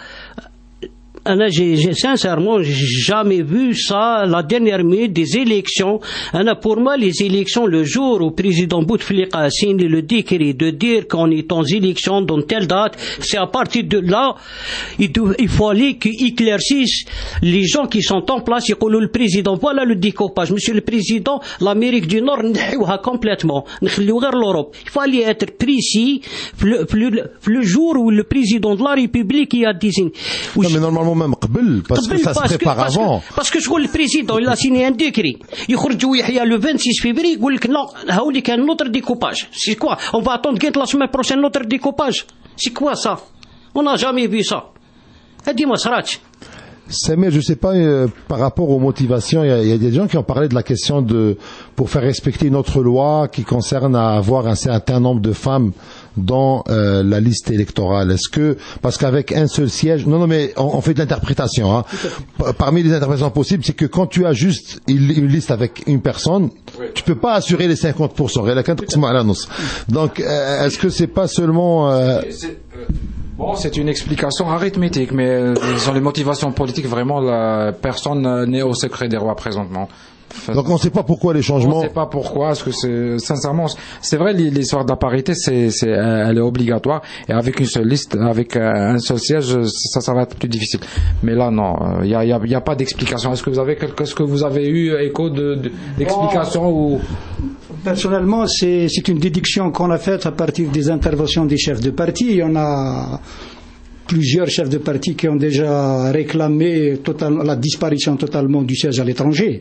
Anna, j'ai, j'ai sincèrement jamais vu ça, la dernière minute des élections. Anna, pour moi, les élections, le jour où le président Bouteflika a signé le décret de dire qu'on est en élection dans telle date, c'est à partir de là, il, doit, il fallait qu'ils éclaircissent les gens qui sont en place. Ils disent le président, voilà le découpage. Monsieur le président, l'Amérique du Nord, nous complètement. l'Europe. Il fallait être précis le, le, le jour où le président de la République y a désigné. Non, mais normalement, même قبل parce que ça se prépare avant. Parce que le président il a signé un décret. Il y a le vingt-six février, il dit non, il y a un autre découpage. C'est quoi? On va attendre la semaine prochaine notre découpage. C'est quoi ça? On n'a jamais vu ça. Dis-moi, Sarach. Mais je sais pas, euh, par rapport aux motivations, il y, a, il y a des gens qui ont parlé de la question de, pour faire respecter une autre loi qui concerne à avoir un certain nombre de femmes dans euh, la liste électorale. Est-ce que, parce qu'avec un seul siège, non, non, mais on, on fait de l'interprétation, hein. Parmi les interprétations possibles, c'est que quand tu as juste une, une liste avec une personne, oui, tu peux pas assurer les cinquante pour cent. Donc, euh, est-ce que c'est pas seulement, euh, Bon, c'est une explication arithmétique, mais euh, sur les motivations politiques, vraiment, la personne n'est au secret des rois présentement. Enfin, donc on ne sait pas pourquoi les changements. On ne sait pas pourquoi. Est-ce que c'est sincèrement, c'est vrai, l'histoire de la parité, c'est, c'est, elle est obligatoire, et avec une seule liste, avec un seul siège, ça, ça va être plus difficile. Mais là, non, il y a, y a, y a pas d'explication. Est-ce que vous avez quelque, est-ce que vous avez eu écho de, de d'explication ou? Personnellement, c'est, c'est une déduction qu'on a faite à partir des interventions des chefs de parti. Il y en a plusieurs chefs de parti qui ont déjà réclamé total, la disparition totalement du siège à l'étranger.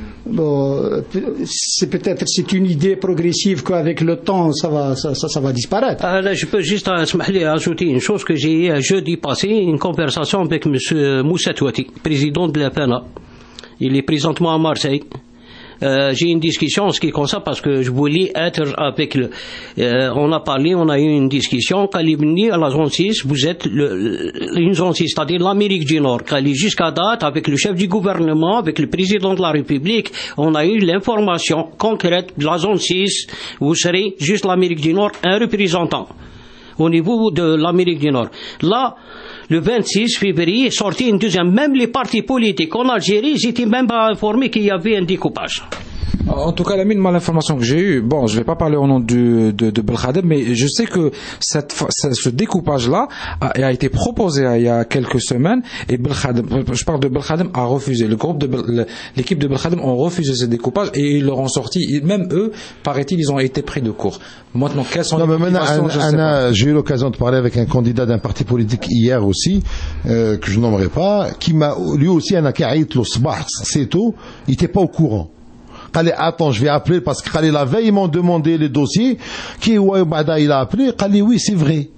Bon, c'est peut-être c'est une idée progressive qu'avec le temps ça va ça, ça, ça va disparaître. Ah, là, je peux juste ajouter une chose que j'ai eu jeudi passé, une conversation avec monsieur Moussa Touati, président de la P N A. Il est présentement à Marseille. Euh, j'ai une discussion en ce qui concerne parce que je voulais être avec le euh, on a parlé, on a eu une discussion quand il est venu à la zone six, vous êtes le, une zone six, c'est-à-dire l'Amérique du Nord, quand il est jusqu'à date avec le chef du gouvernement, avec le président de la République, on a eu l'information concrète de la zone six, vous serez juste l'Amérique du Nord un représentant au niveau de l'Amérique du Nord. Là, le vingt-six février est sorti une deuxième. Même les partis politiques en Algérie, ils étaient même pas informés qu'il y avait un découpage. En tout cas, Lamine, moi, l'information que j'ai eue, bon, je vais pas parler au nom du, de, de Belkhadem, mais je sais que cette, ce découpage-là a, a été proposé il y a quelques semaines, et Belkhadem, je parle de Belkhadem, a refusé. Le groupe de, l'équipe de Belkhadem ont refusé ce découpage, et ils leur ont sorti, même eux, paraît-il, ils ont été pris de court. Maintenant, quelles sont non, les motivations, je sais pas. J'ai eu l'occasion de parler avec un candidat d'un parti politique hier aussi, euh, que je nommerai pas, qui m'a, lui aussi, un akaït, le sbah, c'est tout, il était pas au courant. Allez, attends, je vais appeler parce que la veille, ils m'ont demandé les dossiers. Qui il a appelé. Allez, oui, c'est vrai.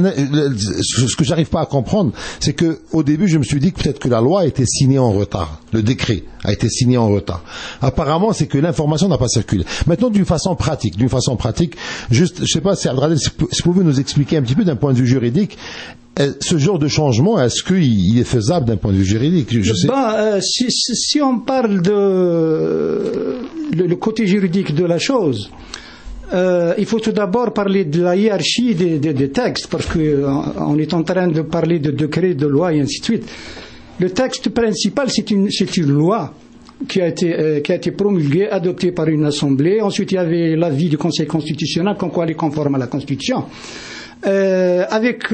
Ce que j'arrive pas à comprendre, c'est que au début, je me suis dit que peut-être que la loi a été signée en retard. Le décret a été signé en retard. Apparemment, c'est que l'information n'a pas circulé. Maintenant, d'une façon pratique, d'une façon pratique, juste, je sais pas si Abdelkader, si vous pouvez nous expliquer un petit peu d'un point de vue juridique, ce genre de changement, est-ce qu'il est faisable d'un point de vue juridique? Je sais. Ben, euh, si, si on parle de le, le côté juridique de la chose, euh, il faut tout d'abord parler de la hiérarchie des, des, des textes, parce qu'on est en train de parler de décrets, de lois et ainsi de suite. Le texte principal, c'est une, c'est une loi qui a été, euh, qui a été promulguée, adoptée par une assemblée. Ensuite, il y avait l'avis du Conseil constitutionnel, comme quoi elle est conforme à la Constitution. Euh, avec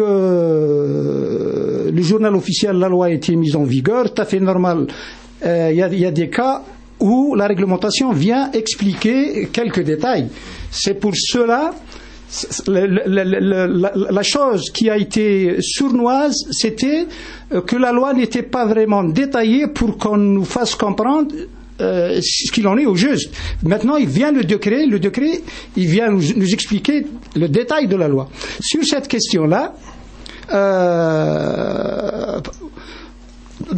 euh, le journal officiel, la loi a été mise en vigueur, tout à fait normal. Il euh, y, y a des cas où la réglementation vient expliquer quelques détails. C'est pour cela, la, la, la, la, la chose qui a été sournoise, c'était que la loi n'était pas vraiment détaillée pour qu'on nous fasse comprendre Euh, ce qu'il en est au juste. Maintenant, il vient le décret, le décret, il vient nous, nous expliquer le détail de la loi. Sur cette question-là, euh,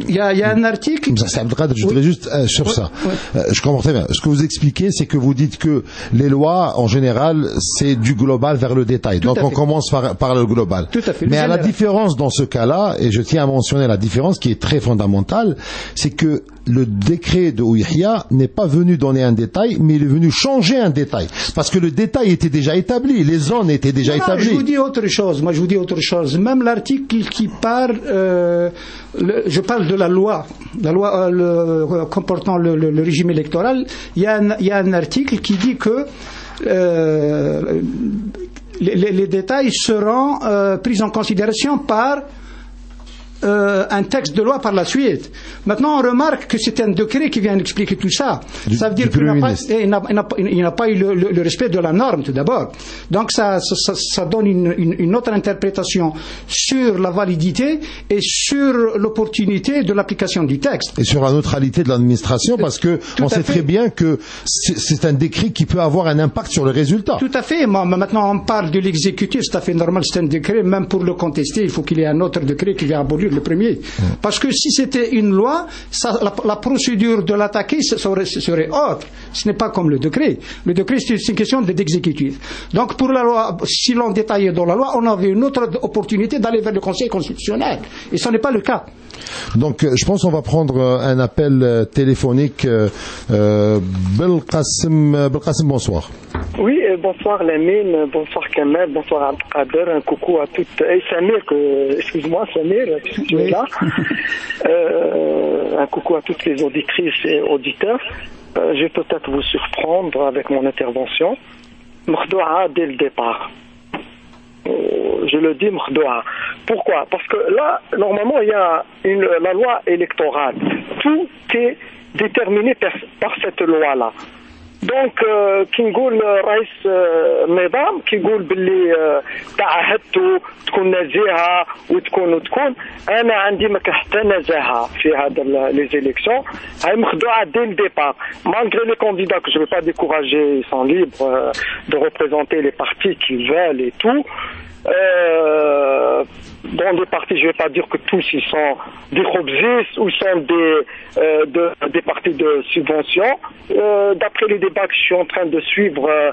Il y a, il y a un article. Ça, je voudrais oui. juste euh, sur oui. ça. Oui. Euh, je comprends très bien. Ce que vous expliquez, c'est que vous dites que les lois, en général, c'est du global vers le détail. Tout Donc on fait. commence par, par le global. Tout à fait. Mais à la différence dans ce cas-là, et je tiens à mentionner la différence qui est très fondamentale, c'est que le décret de Ouihia n'est pas venu donner un détail, mais il est venu changer un détail. Parce que le détail était déjà établi, les zones étaient déjà non, établies. Non, je vous dis autre chose. Moi, je vous dis autre chose. Même l'article qui parle, euh, le, je parle de la loi, la loi euh, le, comportant le, le, le régime électoral. Il y a un, il y a un article qui dit que euh, les, les, les détails seront euh, pris en considération par Euh, un texte de loi par la suite. Maintenant, on remarque que c'est un décret qui vient expliquer tout ça. Du, ça veut dire qu'il n'a pas, il n'a, il n'a, il n'a pas eu le, le, le respect de la norme, tout d'abord. Donc, ça, ça, ça donne une, une, une autre interprétation sur la validité et sur l'opportunité de l'application du texte. Et sur la neutralité de l'administration, parce que tout on sait fait. très bien que c'est, c'est un décret qui peut avoir un impact sur le résultat. Tout à fait. Moi, maintenant, on parle de l'exécutif, c'est tout à fait normal, c'est un décret. Même pour le contester, il faut qu'il y ait un autre décret qui vient abolir le premier. Parce que si c'était une loi, ça, la, la procédure de l'attaquer serait, serait autre. Ce n'est pas comme le décret. Le décret, c'est une question d'exécutif. Donc, pour la loi, si l'on détaillait dans la loi, on avait une autre opportunité d'aller vers le Conseil constitutionnel. Et ce n'est pas le cas. Donc, je pense qu'on va prendre un appel téléphonique. Euh, Belkacem, Belkacem, bonsoir. Oui, euh, bonsoir Lamine, bonsoir Kamal, bonsoir Abdelkader, un coucou à toutes. Et Samir, que, excuse-moi Samir, tu es là. Euh, un coucou à toutes les auditrices et auditeurs. Euh, je vais peut-être vous surprendre avec mon intervention. Mkhdoua dès le départ. Euh, je le dis Mkhdoua. Pourquoi? Parce que là, normalement, il y a une, la loi électorale. Tout est déterminé par, par cette loi-là. دونك كي نقول رئيس النظام كيقول باللي تعهدت تكون نزيهه وتكون وتكون انا عندي ما حتى نزاهه في هذا لي زيليكسيون هاي مخدوعه دي الديبار malgré les candidats que je ne vais pas décourager, ils sont libres de représenter les partis qu'ils veulent et tout. Euh, dans des partis, je ne vais pas dire que tous ils sont des khobzis ou sont des, euh, de, des partis de subvention. Euh, d'après les débats que je suis en train de suivre euh,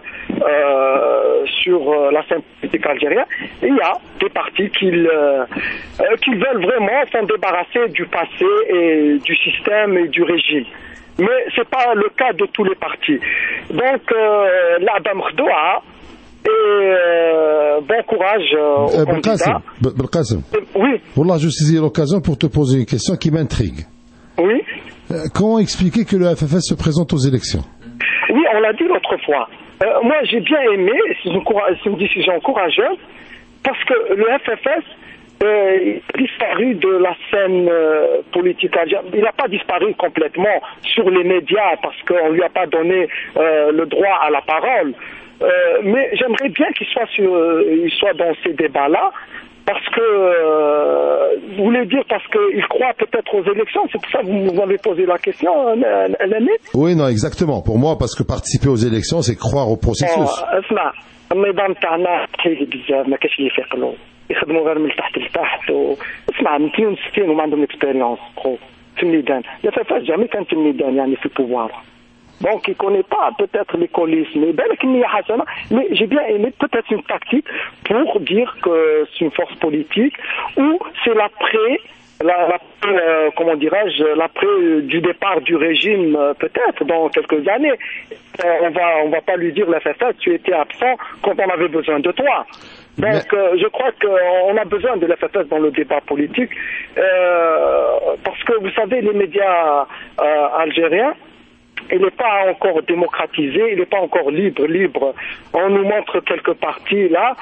euh, sur euh, la scène politique algérienne, il y a des partis qui, euh, qui veulent vraiment s'en débarrasser du passé et du système et du régime. Mais ce n'est pas le cas de tous les partis. Donc, euh, l'Adam Khdoua, et euh, bon courage euh, aux candidats. Belkacem. Oui. Voilà, je saisis l'occasion pour te poser une question qui m'intrigue. Oui. Euh, comment expliquer que le F F S se présente aux élections? Oui, on l'a dit l'autre fois. Euh, moi, j'ai bien aimé, c'est une, c'est une décision courageuse, parce que le F F S euh, est disparu de la scène euh, politique algérienne. Il n'a pas disparu complètement sur les médias, parce qu'on ne lui a pas donné euh, le droit à la parole. Euh, mais j'aimerais bien qu'il soit, sur, euh, il soit dans ces débats-là, parce que, euh, vous voulez dire, parce qu'il croit peut-être aux élections, c'est pour ça que vous m'avez posé la question, Lamine? Oui, non, exactement. Pour moi, parce que participer aux élections, c'est croire au processus. اسمع النظام تاعنا حيل بزاف ما كاش اللي يفيق له يخدموا غير من تحت لتحت اسمع من اثنين وستين وما عندهم اكسبيريونس في الميدان لا فاش جامي كان في الميدان يعني في البوفوار. Donc, il ne connaît pas peut-être les coulisses, mais mais j'ai bien aimé peut-être une tactique pour dire que c'est une force politique ou c'est l'après, la, la, euh, comment dirais-je, l'après du départ du régime, euh, peut-être dans quelques années. Euh, on va, on va pas lui dire la F F S, tu étais absent quand on avait besoin de toi. Donc, euh, je crois qu'on a besoin de la F F S dans le débat politique, euh, parce que vous savez, les médias euh, algériens, il n'est pas encore démocratisé, il n'est pas encore libre, libre. On nous montre quelques partis là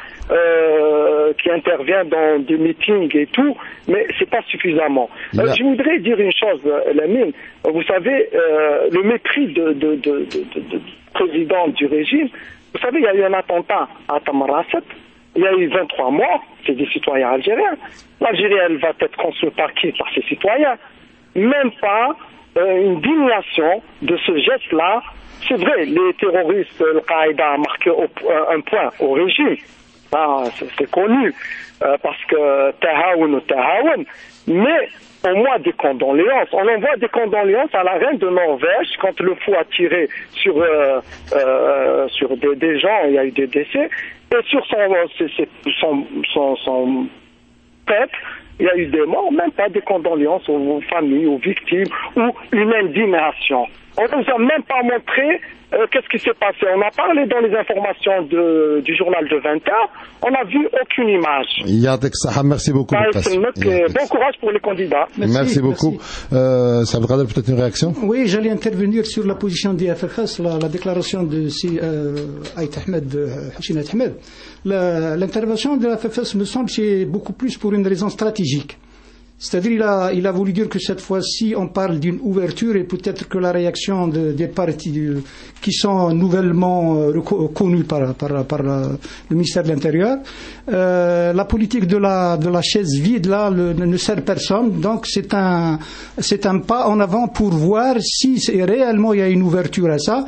euh, qui interviennent dans des meetings et tout, mais c'est pas suffisamment. Euh, je voudrais dire une chose, Lamine. Vous savez, euh, le mépris de, de, de, de, de, de président du régime. Vous savez, il y a eu un attentat à Tamarasset. Il y a eu vingt-trois morts, c'est des citoyens algériens. L'Algérie, elle va être construite par qui? Par ses citoyens. Même pas Euh, une dignation de ce geste-là. C'est vrai, les terroristes, Al-Qaïda a marqué au, un point au régime. Ah, c'est, c'est connu, euh, parce que tahaoun ou tahaoun. Mais au moins des condoléances. On envoie des condoléances à la reine de Norvège quand le fou a tiré sur euh, euh, sur des, des gens, il y a eu des décès, et sur son son son, son peuple, il y a eu des morts, même pas des condoléances aux familles, aux victimes, ou une indignation. On ne nous a même pas montré euh, qu'est-ce qui s'est passé. On a parlé dans les informations de, du journal de vingt heures, on n'a vu aucune image. Yadek Saha, merci beaucoup. Bah, bon courage pour les candidats. Merci, merci beaucoup. Euh, ça voudra peut-être une réaction? Oui, j'allais intervenir sur la position des F F S, la, la déclaration de euh, Aït Ahmed, Hachinat Ahmed. L'intervention de la F F S me semble c'est beaucoup plus pour une raison stratégique. C'est-à-dire il a, il a voulu dire que cette fois-ci on parle d'une ouverture et peut-être que la réaction de, des partis de, qui sont nouvellement euh, connus par, par, par la, le ministère de l'Intérieur, euh, la politique de la, de la chaise vide là le, ne sert personne, donc c'est un, c'est un pas en avant pour voir si réellement il y a une ouverture à ça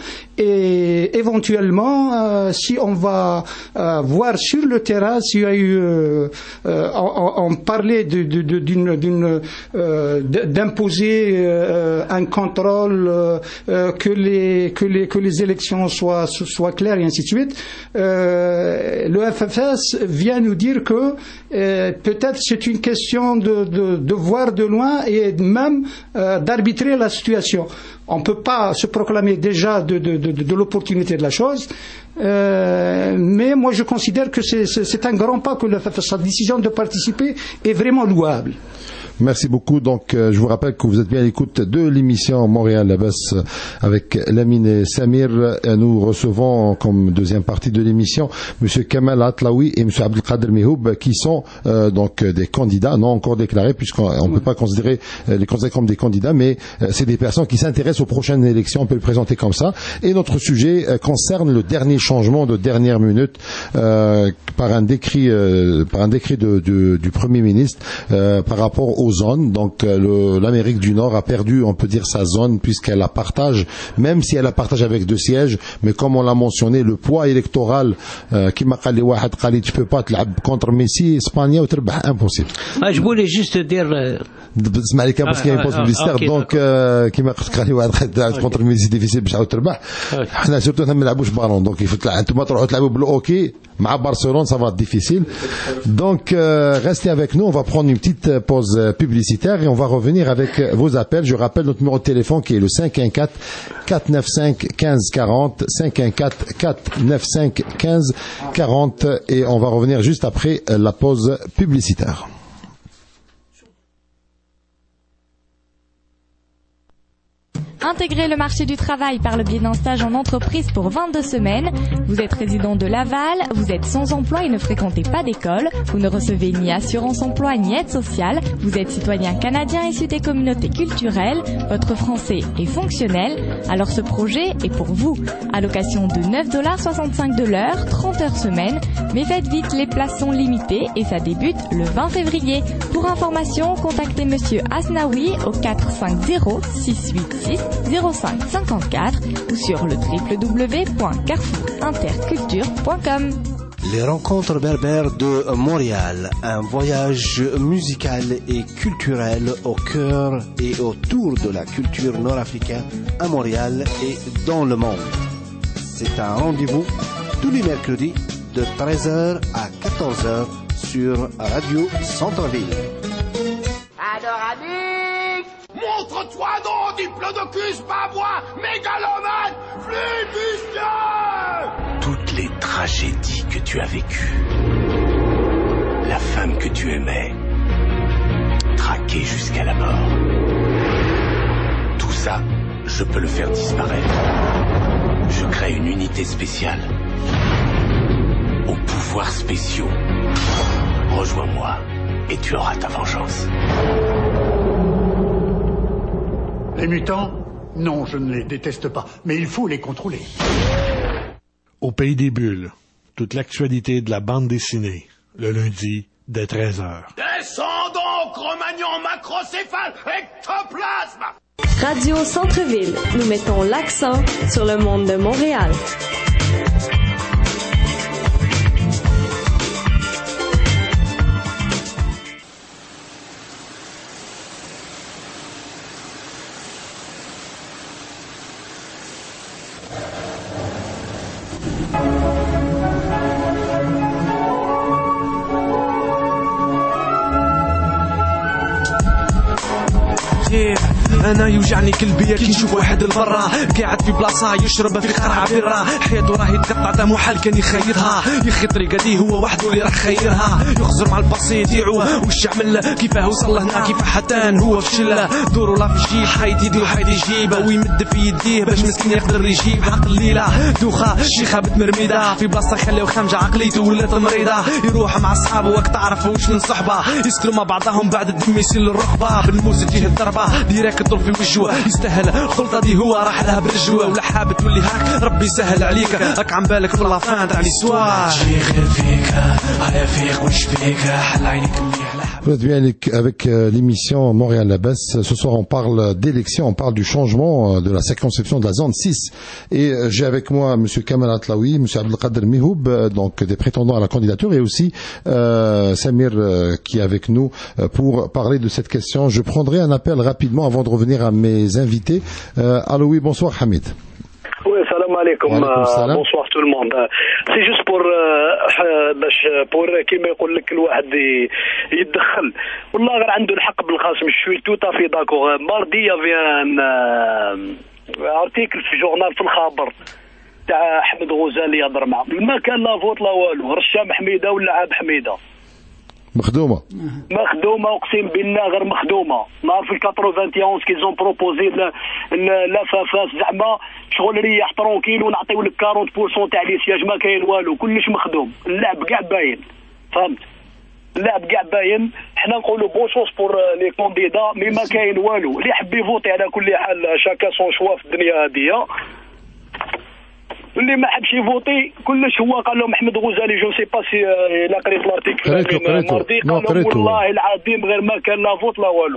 et éventuellement euh, si on va euh, voir sur le terrain s'il y a eu euh, euh, on, on parlait de, de, de, d'une d'une euh, d'imposer euh, un contrôle euh, que les que les que les élections soient soient claires et ainsi de suite. Euh, le F F S vient nous dire que euh, peut-être c'est une question de, de de voir de loin et même euh, d'arbitrer la situation. On ne peut pas se proclamer déjà de de de, de l'opportunité de la chose. Euh, mais moi je considère que c'est, c'est, c'est un grand pas que le F F S, sa décision de participer est vraiment louable. Merci beaucoup. Donc, euh, je vous rappelle que vous êtes bien à l'écoute de l'émission Montréal Labas avec Lamine et Samir. Nous recevons comme deuxième partie de l'émission Monsieur Kamal Atlaoui et Monsieur Abdelkader Mehoub qui sont euh, donc des candidats non encore déclarés puisqu'on ne oui. peut pas considérer euh, les candidats comme des candidats, mais euh, c'est des personnes qui s'intéressent aux prochaines élections. On peut le présenter comme ça. Et notre sujet euh, concerne le dernier changement de dernière minute euh, par un décret, euh, par un décret de, de, du Premier ministre euh, par rapport aux zones. Donc le, l'Amérique du Nord a perdu, on peut dire, sa zone puisqu'elle la partage, même si elle la partage avec deux sièges, mais comme on l'a mentionné, le poids électoral qui m'a dit واحد قال لي tu peux pas te contre Messi Espagne ou تربح impossible. Ah, je voulais juste dire بتسمع لي كان parce qu'il y a une pause publicitaire donc كيما قال لي واحد contre Messi difficile باش عاود تربح. حنا surtout ما نلعبوش بالون donc il faut انتم تروحوا تلعبوا بالاوكي مع Barcelone, ça va être difficile. Donc euh, restez avec nous, on va prendre une petite pause publicitaire et on va revenir avec vos appels. Je rappelle notre numéro de téléphone qui est le cinq un quatre, quatre neuf cinq, un cinq quatre zéro, cinq un quatre, quatre neuf cinq, un cinq quatre zéro et on va revenir juste après la pause publicitaire. Intégrez le marché du travail par le biais d'un stage en entreprise pour vingt-deux semaines. Vous êtes résident de Laval, vous êtes sans emploi et ne fréquentez pas d'école. Vous ne recevez ni assurance emploi ni aide sociale. Vous êtes citoyen canadien issu des communautés culturelles. Votre français est fonctionnel. Alors ce projet est pour vous. Allocation de neuf dollars soixante-cinq de l'heure, trente heures semaine. Mais faites vite, les places sont limitées et ça débute le vingt février. Pour information, contactez Monsieur Asnaoui au quatre cinq zéro, six huit six, zéro cinq cinquante-quatre ou sur le w w w point carrefour interculture point com. Les rencontres berbères de Montréal, un voyage musical et culturel au cœur et autour de la culture nord-africaine à Montréal et dans le monde. C'est un rendez-vous tous les mercredis de treize heures à quatorze heures sur Radio Centre-Ville. Adoramus, montre-toi donc, diplodocus, babois, mégalomane, flibustieux! Toutes les tragédies que tu as vécues, la femme que tu aimais, traquée jusqu'à la mort, tout ça, je peux le faire disparaître. Je crée une unité spéciale, aux pouvoirs spéciaux. Rejoins-moi et tu auras ta vengeance. Les mutants? Non, je ne les déteste pas, mais il faut les contrôler. Au Pays des Bulles, toute l'actualité de la bande dessinée, le lundi, dès treize heures. Descendons, Cro-Magnon, macrocéphale, ectoplasme! Radio Centre-Ville, nous mettons l'accent sur le monde de Montréal. انا يوجعني قلبي كي نشوف واحد لبرا قاعد في بلاصه يشرب في قرعه بيرا حياته راهي تقطع دا محال كان يخيطها يخي طريقه دي هو وحده اللي راح خيرها يخزر مع البسيط يعو وش عمل كيفاه وصل لهنا كيف حتى هو فشل دورو لا في الجيب حيد يدي وحيد يجيبه ويمد في يديه باش مسكين يقدر يجيب عقل الليله دوخه شيخه بتمرميده في بلاصه خليو خمجه عقليته ولات مريضه يروح مع اصحابه وقت تعرف واش من صحبه يسكروا مع بعضهم بعد الدم يسيل الرقبه بالموس تجيه الضربه ديريكت في وجهه يستاهل الخلطه دي هو راح لها برجوه ولا حابب تولي هاك ربي يسهل عليك راك عم بالك بالله فان تاع ليسوار شي غير فيك هيا فيك وش فيك حل عينيك مليح. Vous êtes bien avec l'émission Montréal la baisse. Ce soir, on parle d'élection, on parle du changement de la circonscription de la zone six. Et j'ai avec moi monsieur Kamal Atlaoui, monsieur Abdelkader Mihoub, donc des prétendants à la candidature, et aussi euh, Samir euh, qui est avec nous euh, pour parler de cette question. Je prendrai un appel rapidement avant de revenir à mes invités. Euh, allô, oui, bonsoir Hamid. Oui, salam alaikum. Salam. Bonsoir tout le monde. C'est juste pour باش pour كيما يقول لك الواحد يتدخل والله غير عنده الحق بالخاص مش شوي تو طافي داكور ماردي يافي ان ارتيكل في جورنال في الخبر تاع احمد غزالي يهضر معاه ما كان لا فوت لا والو رشام حميده ولا عاب حميده مخدومه مخدومه اقسم بالله غير مخدومه نهار في ثمانية وثمانين كيزون بروبوزي لا فافاس زعما شغل ريح ترونكيل ونعطيو لك أربعين بالمية تاع لي سياج ما كاين والو كلش مخدوم اللعب كاع باين فهمت اللعب كاع باين حنا نقولوا بون شوس بور لي كونديدا مي ما كاين والو اللي يحب يفوتي على كل حال شاكا سون شوا في الدنيا هذه اللي ما حبش يفوتي كلش هو قال لهم احمد غزالي جو سي با سي لا قريت لارتيكل من ماردي قال لهم والله العظيم غير ما كان لا فوت لا والو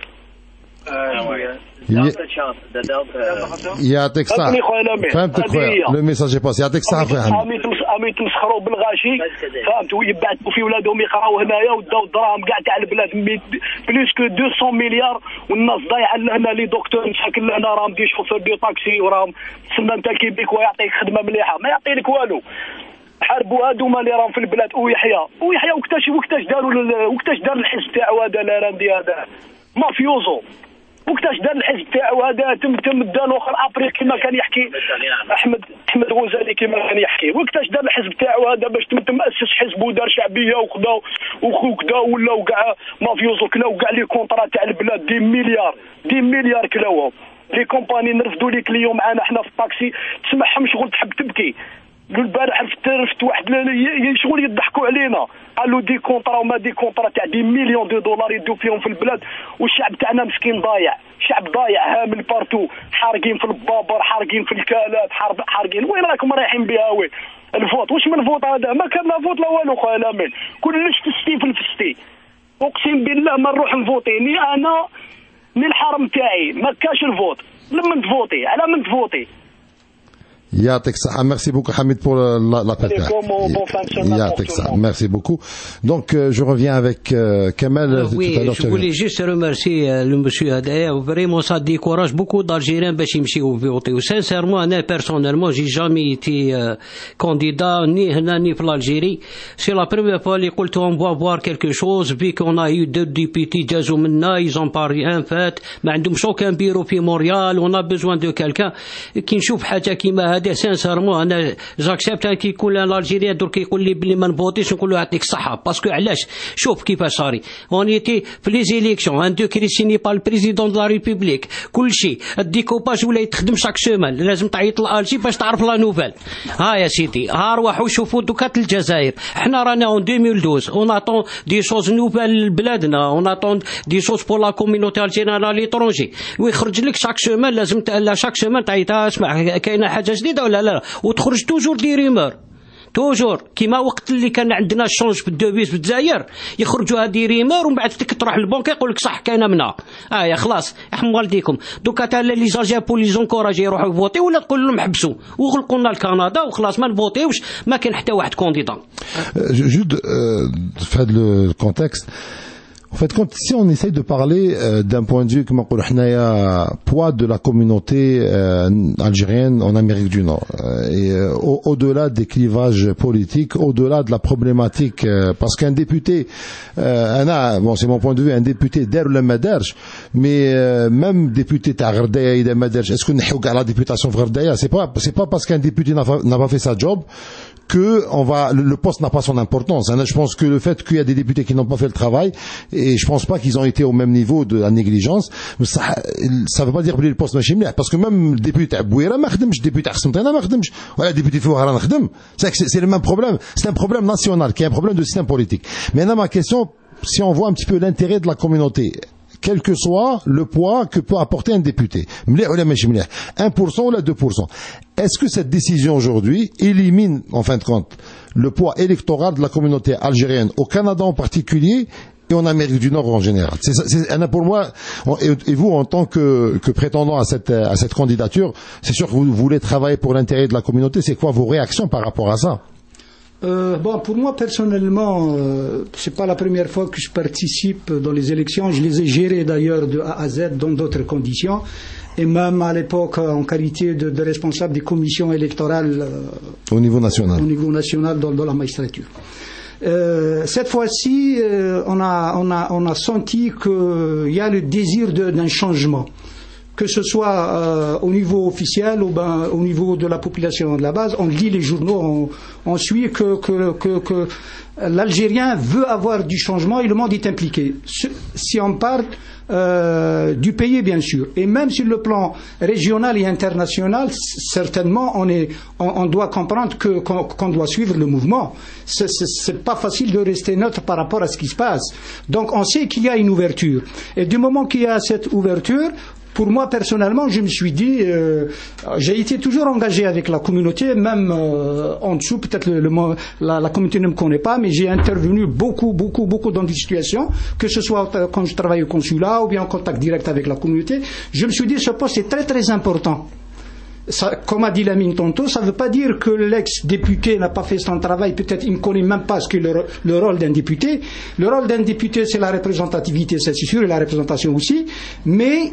يعطيك الصحة فهمتك خويا لو ميساج باس يعطيك الصحة خويا حميد امي تمسخروا بالغاشي فهمت ويبعثوا في ولادهم يقراو هنايا وداو الدراهم كاع تاع البلاد بليس كو مئتين مليار والناس ضايعه لهنا لي دكتور مساكن لهنا راهم دي شوفور دي طاكسي وراهم تسنى انت كيبيك ويعطيك خدمه مليحه ما يعطي لك والو حاربوا هادوما اللي راهم في البلاد ويحيى ويحيى وقتاش وقتاش داروا وقتاش دار الحزب تاعو هذا لاراندي هذا مافيوزو وقتاش دار الحزب تاعو هذا تم تم دا الاخر ابري كما كان يحكي احمد احمد غزالي كما كان يحكي وقتاش دار الحزب تاعو هذا باش تم تمأسس حزب ودار شعبيه وخدا وخدا ولاو كاع مافيوزو كلاو كاع لي كونطرا تاع البلاد دي مليار دي مليار كلاوهم لي كومباني نرفدوا لي كليو معانا حنا في الطاكسي تسمعهم شغل تحب تبكي البارح رفت رفت واحد شغل يضحكوا علينا قالوا دي كونطرا وما دي كونطرا تاع دي مليون دو دولار يدوا فيهم في البلاد والشعب تاعنا مسكين ضايع شعب ضايع هامل بارتو حارقين في البابر حارقين في الكالات حارقين وين راكم رايحين بها وين الفوت واش من فوت هذا ما كان لا فوت لا والو خويا لامين كلش فستي في الفستي اقسم بالله ما نروح نفوتي ني انا ني الحرم تاعي ما كاش الفوت لما تفوتي على من تفوتي يعطيك الصحة. Merci beaucoup Hamid pour l'appel. Ya'tek ça. Merci beaucoup. Donc euh, je reviens avec euh, Kamal. Euh, oui, je voulais juste remercier euh, le monsieur Adair. Vraiment, ça décourage beaucoup d'Algériens باش يمشيو voter. Sincèrement, moi personnellement, j'ai jamais été euh, candidat ni هنا ni pour l'Algérie. C'est la première fois اللي قلت on va voir quelque chose vu qu'on a eu deux députés جازوا منا, ils ont pas rien fait. ما عندهمش aucun bureau في مونريال. On a besoin de quelqu'un كي نشوف حاجة كيما هذه سانسيرمون انا جاكسبت كي يكون الجيريا درك يقول لي بلي ما نفوتيش نقول له يعطيك الصحه باسكو علاش شوف كيفاش صاري اون ايتي في لي زيليكسيون ان دوكري سيني با البريزيدون دو لا ريبوبليك كل شيء الديكوباج ولا يتخدم شاك سيمان لازم تعيط لالجي باش تعرف لا نوفيل ها يا سيدي ها روحوا شوفوا دوكات الجزائر حنا رانا اون ألفين واثناشر اون اتون دي شوز نوفيل بلادنا اون اتون دي شوز بور لا كوميونيتي الجيريان على ليترونجي ويخرج لك شاك سيمان لازم لا شاك سيمان تعيط اسمع كاينه حاجه جديده ولا لا وتخرج توجور دي ريمور توجور كيما وقت اللي كان عندنا الشونج في الدوبيس في الجزائر يخرجوا هذه ريمور ومن بعد تك تروح للبنك يقول لك صح كاينه منها اه يا خلاص يحم والديكم دوكا تاع لي زاجي بولي زونكوراجي يروحوا يفوتي ولا تقول لهم حبسوا وغلقوا لنا الكندا وخلاص ما نفوتيوش ما كاين حتى واحد كونديدا جود في هذا الكونتكست En fait, quand, si on essaye de parler euh, d'un point de vue, comme on dit, poids de la communauté euh, algérienne en Amérique du Nord, euh, et euh, au, au-delà des clivages politiques, au-delà de la problématique, euh, parce qu'un député, euh, un a, bon, c'est mon point de vue, un député d'air le Maderj, mais euh, même député Taghardaya et Maderj, est-ce qu'on est à la députation Gardaya? C'est pas, c'est pas parce qu'un député n'a pas, n'a pas fait sa job que on va, le poste n'a pas son importance. Je pense que le fait qu'il y a des députés qui n'ont pas fait le travail, et je pense pas qu'ils ont été au même niveau de la négligence, ça, ça veut pas dire que le poste machine, parce que même le député Bouira ma khademch, député Khsmtana ma khademch, voilà, député Fouhara ma khadem. C'est c'est le même problème. C'est un problème national, qui est un problème de système politique. Maintenant, ma question, si on voit un petit peu l'intérêt de la communauté, quel que soit le poids que peut apporter un député, un pour cent ou la deux pour cent. Est-ce que cette décision aujourd'hui élimine, en fin de compte, le poids électoral de la communauté algérienne, au Canada en particulier, et en Amérique du Nord en général? C'est, c'est, pour moi, et vous, en tant que, que prétendant à cette, à cette candidature, c'est sûr que vous voulez travailler pour l'intérêt de la communauté. C'est quoi vos réactions par rapport à ça? Euh, bon, pour moi personnellement, euh, c'est pas la première fois que je participe dans les élections. Je les ai gérées d'ailleurs de A à Z dans d'autres conditions, et même à l'époque en qualité de, de responsable des commissions électorales euh, au niveau national. Au niveau national dans, dans la magistrature. Euh, cette fois-ci, euh, on a on a on a senti qu'il y a le désir de, d'un changement. Que ce soit euh, au niveau officiel ou ben, au niveau de la population de la base, on lit les journaux, on, on suit que, que, que, que l'Algérien veut avoir du changement et le monde est impliqué. Si on parle euh, du pays, bien sûr, et même sur le plan régional et international, certainement, on, est, on, on doit comprendre que, qu'on, qu'on doit suivre le mouvement. C'est, c'est, c'est pas facile de rester neutre par rapport à ce qui se passe. Donc, on sait qu'il y a une ouverture. Et du moment qu'il y a cette ouverture, pour moi, personnellement, je me suis dit, euh, j'ai été toujours engagé avec la communauté, même euh, en dessous, peut-être le, le, la, la communauté ne me connaît pas, mais j'ai intervenu beaucoup, beaucoup, beaucoup dans des situations, que ce soit quand je travaille au consulat ou bien en contact direct avec la communauté. Je me suis dit, ce poste est très, très important. Ça, comme a dit Lamine tantôt, ça ne veut pas dire que l'ex-député n'a pas fait son travail, peut-être il ne connaît même pas ce qu'est le, le rôle d'un député. Le rôle d'un député, c'est la représentativité, c'est sûr, et la représentation aussi, mais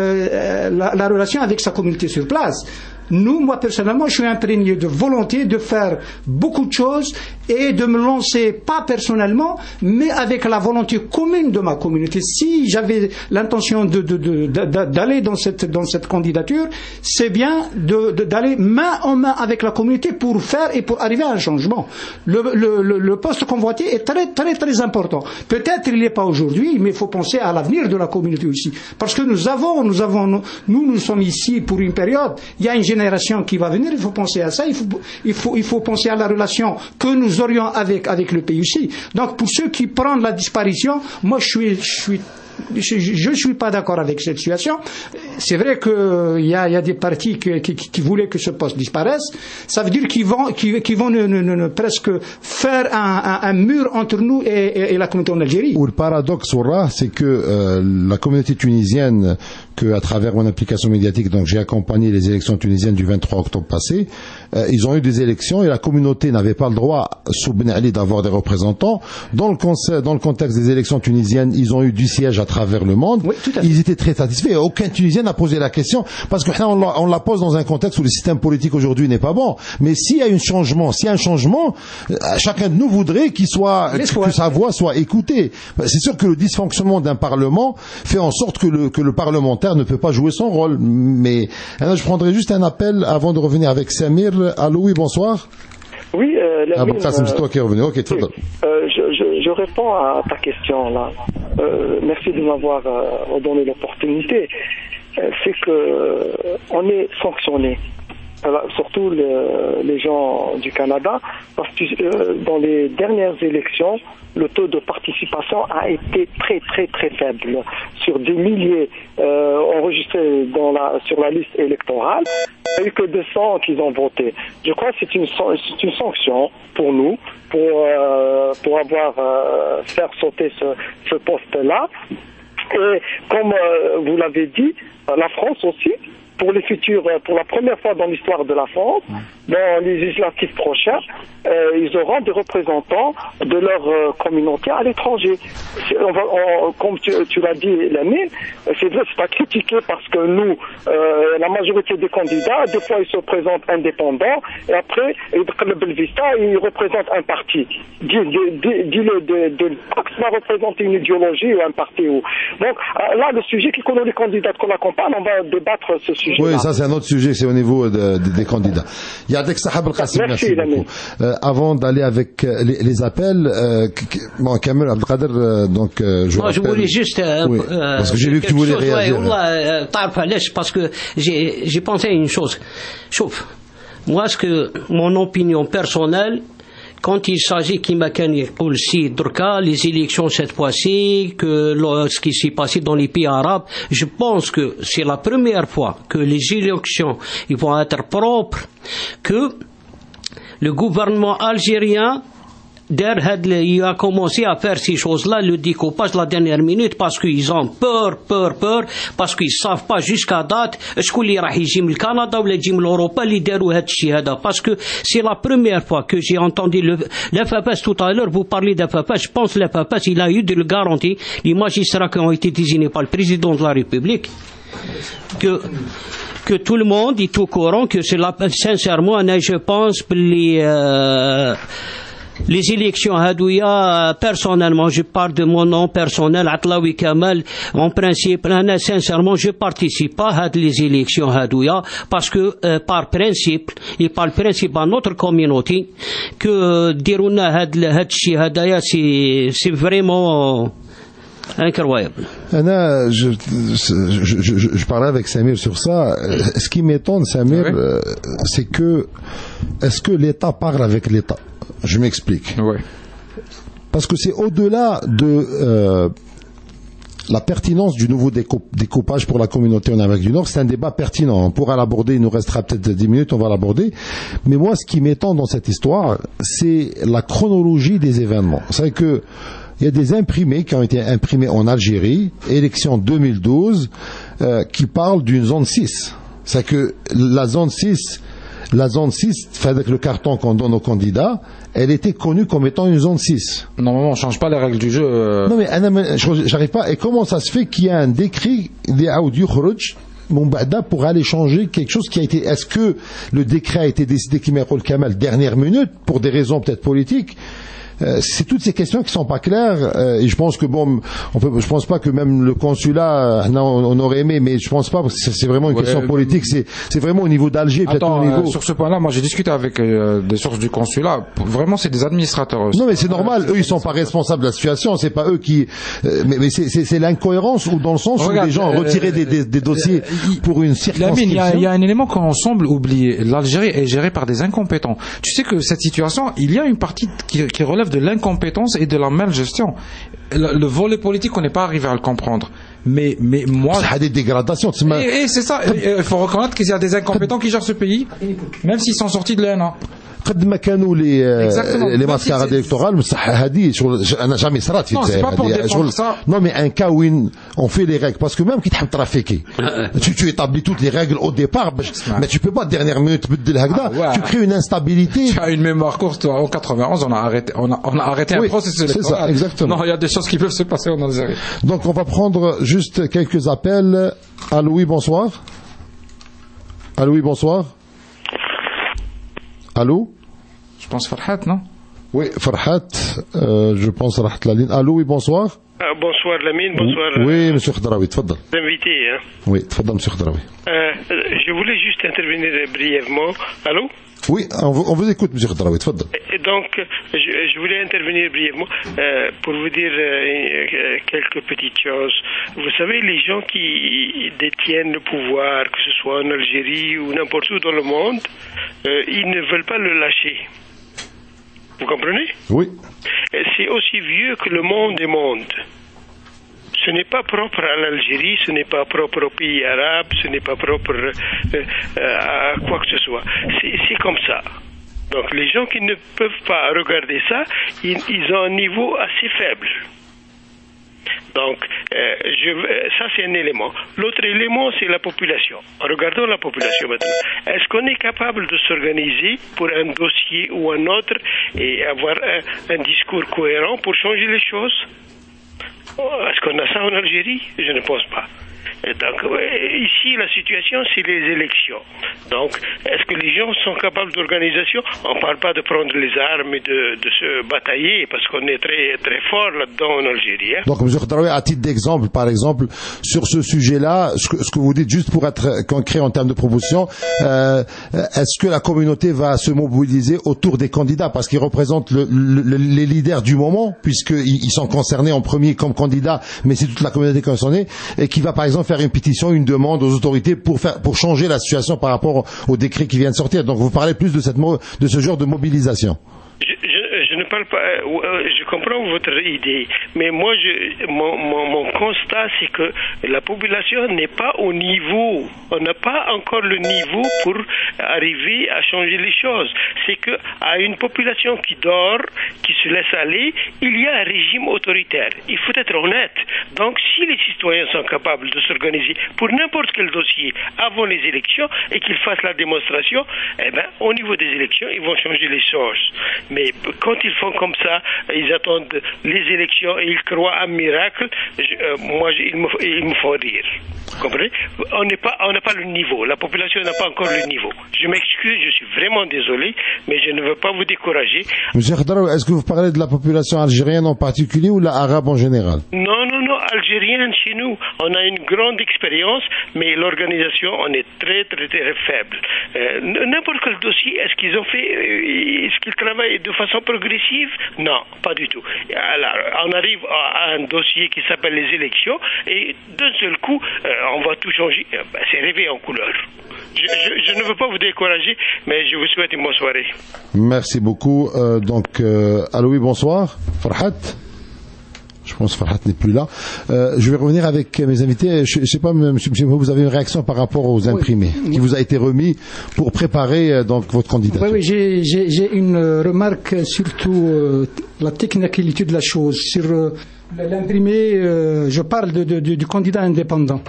euh, la, la relation avec sa communauté sur place. Nous, moi personnellement, je suis imprégné de volonté de faire beaucoup de choses et de me lancer, pas personnellement, mais avec la volonté commune de ma communauté. Si j'avais l'intention de, de, de, de, d'aller dans cette, dans cette candidature, c'est bien de, de, d'aller main en main avec la communauté pour faire et pour arriver à un changement. Le, le, le, le poste convoité est très, très, très important. Peut-être il n'est pas aujourd'hui, mais il faut penser à l'avenir de la communauté aussi. Parce que nous avons, nous avons, nous, nous sommes ici pour une période, il y a une génération qui va venir, il faut penser à ça, il faut, il faut, il faut penser à la relation que nous aurions avec, avec le pays aussi. Donc pour ceux qui prennent la disparition, moi je suis, je suis je ne suis pas d'accord avec cette situation. C'est vrai qu'il euh, y, y a des partis qui, qui, qui voulaient que ce poste disparaisse. Ça veut dire qu'ils vont, qu'ils, qu'ils vont ne, ne, ne, presque faire un, un, un mur entre nous et, et, et la communauté en Algérie. Ou le paradoxe, c'est que euh, la communauté tunisienne, que à travers mon implication médiatique, donc j'ai accompagné les élections tunisiennes du vingt-trois octobre passé, euh, ils ont eu des élections et la communauté n'avait pas le droit, sous Ben Ali, d'avoir des représentants. Dans le, conce- dans le contexte des élections tunisiennes, ils ont eu du siège à travers le monde. Oui, ils étaient très satisfaits. Aucun Tunisien n'a posé la question parce que on la, on la pose dans un contexte où le système politique aujourd'hui n'est pas bon. Mais s'il y a un changement, s'il y a un changement, chacun de nous voudrait qu'il soit, que sa voix soit écoutée. C'est sûr que le dysfonctionnement d'un parlement fait en sorte que le, que le parlementaire ne peut pas jouer son rôle. Mais là, je prendrai juste un appel avant de revenir avec Samir. Allô, oui, bonsoir. Oui, euh, ah bon, ça c'est toi qui es revenu. Ok, tout oui. euh, je, je, je réponds à ta question là. Euh, merci de m'avoir euh, donné l'opportunité. Euh, c'est que euh, on est sanctionné, alors, surtout le, les gens du Canada, parce que euh, dans les dernières élections, le taux de participation a été très très très faible. Sur des milliers euh, enregistrés dans la, sur la liste électorale, il n'y a eu que deux cents qui ont voté. Je crois que c'est une, c'est une sanction pour nous, pour, euh, pour avoir euh, faire sauter ce, ce poste-là. Et comme euh, vous l'avez dit, la France aussi pour les futurs, pour la première fois dans l'histoire de la France, dans les législatives prochaines, euh, ils auront des représentants de leur euh, communauté à l'étranger. On va, on, comme tu, tu l'as dit, Lamine, c'est vrai, c'est pas critiqué parce que nous, euh, la majorité des candidats, des fois ils se présentent indépendants et après, le Vista, ils représentent un parti. Dis-le de, de, de, ça représente une idéologie ou un parti. Ou... Donc là, le sujet qui connaît les candidats qu'on accompagne, on va débattre ce sujet. Oui, ça c'est un autre sujet, c'est au niveau de, de, des candidats. Yadek Sahab Al-Qassim, merci, merci beaucoup. Euh, avant d'aller avec les, les appels, euh, bon, Kamel Abdelkader, euh, donc euh, je, Moi, je voulais juste euh, oui, euh, parce que j'ai vu que tu voulais chose, réagir. Ouais, euh, parce que j'ai, j'ai pensé à une chose. Chauffe. Moi, ce que mon opinion personnelle, quand il s'agit qui m'a aussi les élections cette fois-ci, que ce qui s'est passé dans les pays arabes, je pense que c'est la première fois que les élections ils vont être propres, que le gouvernement algérien il a commencé à faire ces choses-là, le découpage de la dernière minute, parce qu'ils ont peur, peur, peur, parce qu'ils savent pas jusqu'à date, est-ce qu'il y aura le Canada ou l'Europe, parce que c'est la première fois que j'ai entendu le, le F P S tout à l'heure, vous parlez de F P S, je pense que le F P S, il a eu de le garantie, les magistrats qui ont été désignés par le président de la République, que, que tout le monde est au courant que c'est la, sincèrement, je pense, les, euh, les élections hadouya, personnellement, je parle de mon nom personnel, Atlaoui Kamal, en principe, sincèrement, je participe pas à les élections hadouya, parce que, euh, par principe, et par le principe à notre communauté, que Dirouna Hadchi Hadaya, c'est, c'est vraiment incroyable. Anna, je, je, je, je parlais avec Samir sur ça. Ce qui m'étonne, Samir, oui. euh, c'est que, est-ce que l'État parle avec l'État? Je m'explique. Oui. Parce que c'est au-delà de euh, la pertinence du nouveau découpage pour la communauté en Amérique du Nord. C'est un débat pertinent. On pourra l'aborder, il nous restera peut-être dix minutes, on va l'aborder. Mais moi, ce qui m'étonne dans cette histoire, c'est la chronologie des événements. C'est que il y a des imprimés qui ont été imprimés en Algérie, élection deux mille douze, euh, qui parlent d'une zone six. C'est que la zone six, la zone six, fait avec le carton qu'on donne aux candidats, elle était connue comme étant une zone six. Normalement, on ne change pas les règles du jeu. Euh... Non, mais j'arrive pas. Et comment ça se fait qu'il y a un décret pour aller changer quelque chose qui a été... Est-ce que le décret a été décidé qui met le Kamal dernière minute, pour des raisons peut-être politiques? Euh, c'est toutes ces questions qui sont pas claires euh, et je pense que bon, on peut, je pense pas que même le consulat, euh, non, on aurait aimé, mais je pense pas parce que c'est, c'est vraiment une ouais, question politique. C'est, c'est vraiment au niveau d'Alger. Attends, au niveau... euh, sur ce point-là, moi j'ai discuté avec euh, des sources du consulat. Vraiment, c'est des administrateurs. Non, mais c'est normal. Eux, ils sont pas responsables de la situation. C'est pas eux qui. Euh, mais mais c'est, c'est, c'est l'incohérence ou dans le sens Regarde, où les gens ont retiré euh, des, des, des dossiers euh, pour une circonscription. Il y, y a un élément qu'on semble oublier. L'Algérie est gérée par des incompétents. Tu sais que cette situation, il y a une partie qui, qui relève de l'incompétence et de la malgestion. Le, le volet politique, on n'est pas arrivé à le comprendre. Mais, mais moi. C'est des dégradations. Et, et c'est ça. Il faut reconnaître qu'il y a des incompétents qui gèrent ce pays, même s'ils sont sortis de l'E N A. قد ما كانوا لي لي ماسكاراد الكتورال بصح هذه شغل انا جامي صرات في الجزائر non mais un cas où on fait les règles parce que même qui تحب trafiquer tu tu établis toutes les règles au départ mais tu peux pas dernière minute تبدل هكذا tu crées une instabilité. Tu as une mémoire courte. En quatre-vingt-onze on a arrêté on a, on a arrêté oui, un processus électoral. C'est ça, exactement. Non, il y a des choses qui peuvent se passer en Algérie. Donc on va prendre juste quelques appels. Allô, oui, bonsoir. Allô, oui, bonsoir. Allô? Je pense Farhat, non? Oui, Farhat, euh, je pense Farhat la ligne. Allô, oui, bonsoir. Ah, bonsoir Lamine, bonsoir. Oui, monsieur Khadraoui, tfadal. Invité, hein? Oui, tfadal, monsieur Khadraoui. Euh, je voulais juste intervenir brièvement. Allô? Oui, on vous, on vous écoute, monsieur Khadraoui, tfadal. Donc, je, je voulais intervenir brièvement euh, pour vous dire euh, quelques petites choses. Vous savez, les gens qui détiennent le pouvoir, que ce soit en Algérie ou n'importe où dans le monde, euh, ils ne veulent pas le lâcher. Vous comprenez? Oui. C'est aussi vieux que le monde des mondes. Ce n'est pas propre à l'Algérie, ce n'est pas propre aux pays arabes, ce n'est pas propre euh, à quoi que ce soit. C'est, c'est comme ça. Donc les gens qui ne peuvent pas regarder ça, ils, ils ont un niveau assez faible. Donc, euh, je, ça c'est un élément. L'autre élément, c'est la population. Regardons la population maintenant. Est-ce qu'on est capable de s'organiser pour un dossier ou un autre et avoir un, un discours cohérent pour changer les choses? Est-ce qu'on a ça en Algérie? Je ne pense pas. Et donc, ici, la situation, c'est les élections. Donc, est-ce que les gens sont capables d'organisation? On ne parle pas de prendre les armes et de, de se batailler, parce qu'on est très, très fort là-dedans en Algérie. Hein. Donc, M. Khadraoui, à titre d'exemple, par exemple, sur ce sujet-là, ce que, ce que vous dites, juste pour être concret en termes de proposition, euh, est-ce que la communauté va se mobiliser autour des candidats, parce qu'ils représentent le, le, les leaders du moment, puisqu'ils ils sont concernés en premier comme candidats, mais c'est toute la communauté concernée, et qui va, par exemple, faire une pétition, une demande aux autorités pour faire, pour changer la situation par rapport au décret qui vient de sortir. Donc vous parlez plus de cette, de ce genre de mobilisation. Je, je, je ne parle pas, euh, je comprends votre idée, mais moi, je, mon, mon, mon constat, c'est que la population n'est pas au niveau, on n'a pas encore le niveau pour arriver à changer les choses. C'est que à une population qui dort, qui se laisse aller, il y a un régime autoritaire. Il faut être honnête. Donc, si les citoyens sont capables de s'organiser pour n'importe quel dossier avant les élections et qu'ils fassent la démonstration, eh ben, au niveau des élections, ils vont changer les choses. Mais quand ils font comme ça, ils attendent les élections et ils croient à un miracle, je, euh, moi, je, ils, me, ils me font rire. Vous comprenez? On n'est pas, on n'a pas le niveau. La population n'a pas encore le niveau. Je m'excuse, je suis vraiment désolé, mais je ne veux pas vous décourager. Monsieur Khadraoui, est-ce que vous parlez de la population algérienne en particulier ou la arabe en général? Non, non, non, algérienne chez nous. On a une grande expérience, mais l'organisation, on est très, très, très faible. Euh, n'importe quel dossier, est-ce qu'ils ont fait, euh, est-ce qu'ils travaillent de façon progressive? Non, pas du tout. Alors, on arrive à un dossier qui s'appelle les élections et d'un seul coup, euh, on va tout changer. Euh, ben, c'est rêvé en couleur. Je, je, je ne veux pas vous décourager, mais je vous souhaite une bonne soirée. Merci beaucoup. Euh, donc, euh, allô, oui, bonsoir. Farhat. Je pense que Farhat n'est plus là. Euh, je vais revenir avec mes invités. Je ne sais pas, monsieur, monsieur, vous avez une réaction par rapport aux imprimés oui. qui vous a été remis pour préparer euh, donc votre candidature. Oui, oui, j'ai, j'ai, j'ai une remarque surtout euh, la technicalité de la chose. Sur euh, l'imprimé, euh, je parle de, de, de, du candidat indépendant.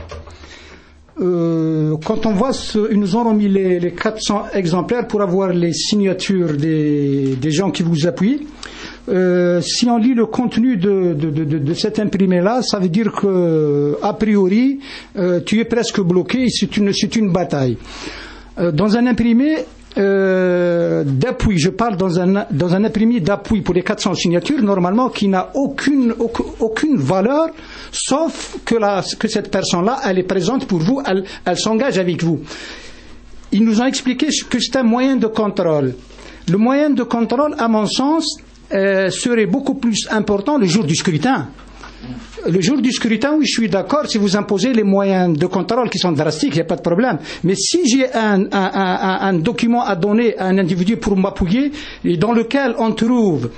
Euh, quand on voit, ce, ils nous ont remis les, les quatre cents exemplaires pour avoir les signatures des, des gens qui vous appuient. Euh, si on lit le contenu de, de, de, de cet imprimé-là, ça veut dire que, a priori, euh, tu es presque bloqué. C'est une, c'est une bataille. Euh, dans un imprimé euh, d'appui, je parle dans un, dans un imprimé d'appui pour les quatre cents signatures, normalement, qui n'a aucune, aucune valeur, sauf que, la, que cette personne-là, elle est présente pour vous, elle, elle s'engage avec vous. Ils nous ont expliqué que c'est un moyen de contrôle. Le moyen de contrôle, à mon sens, Euh, serait beaucoup plus important le jour du scrutin. Le jour du scrutin, oui, je suis d'accord, si vous imposez les moyens de contrôle qui sont drastiques, il n'y a pas de problème. Mais si j'ai un, un, un, un document à donner à un individu pour m'appuyer, et dans lequel on trouve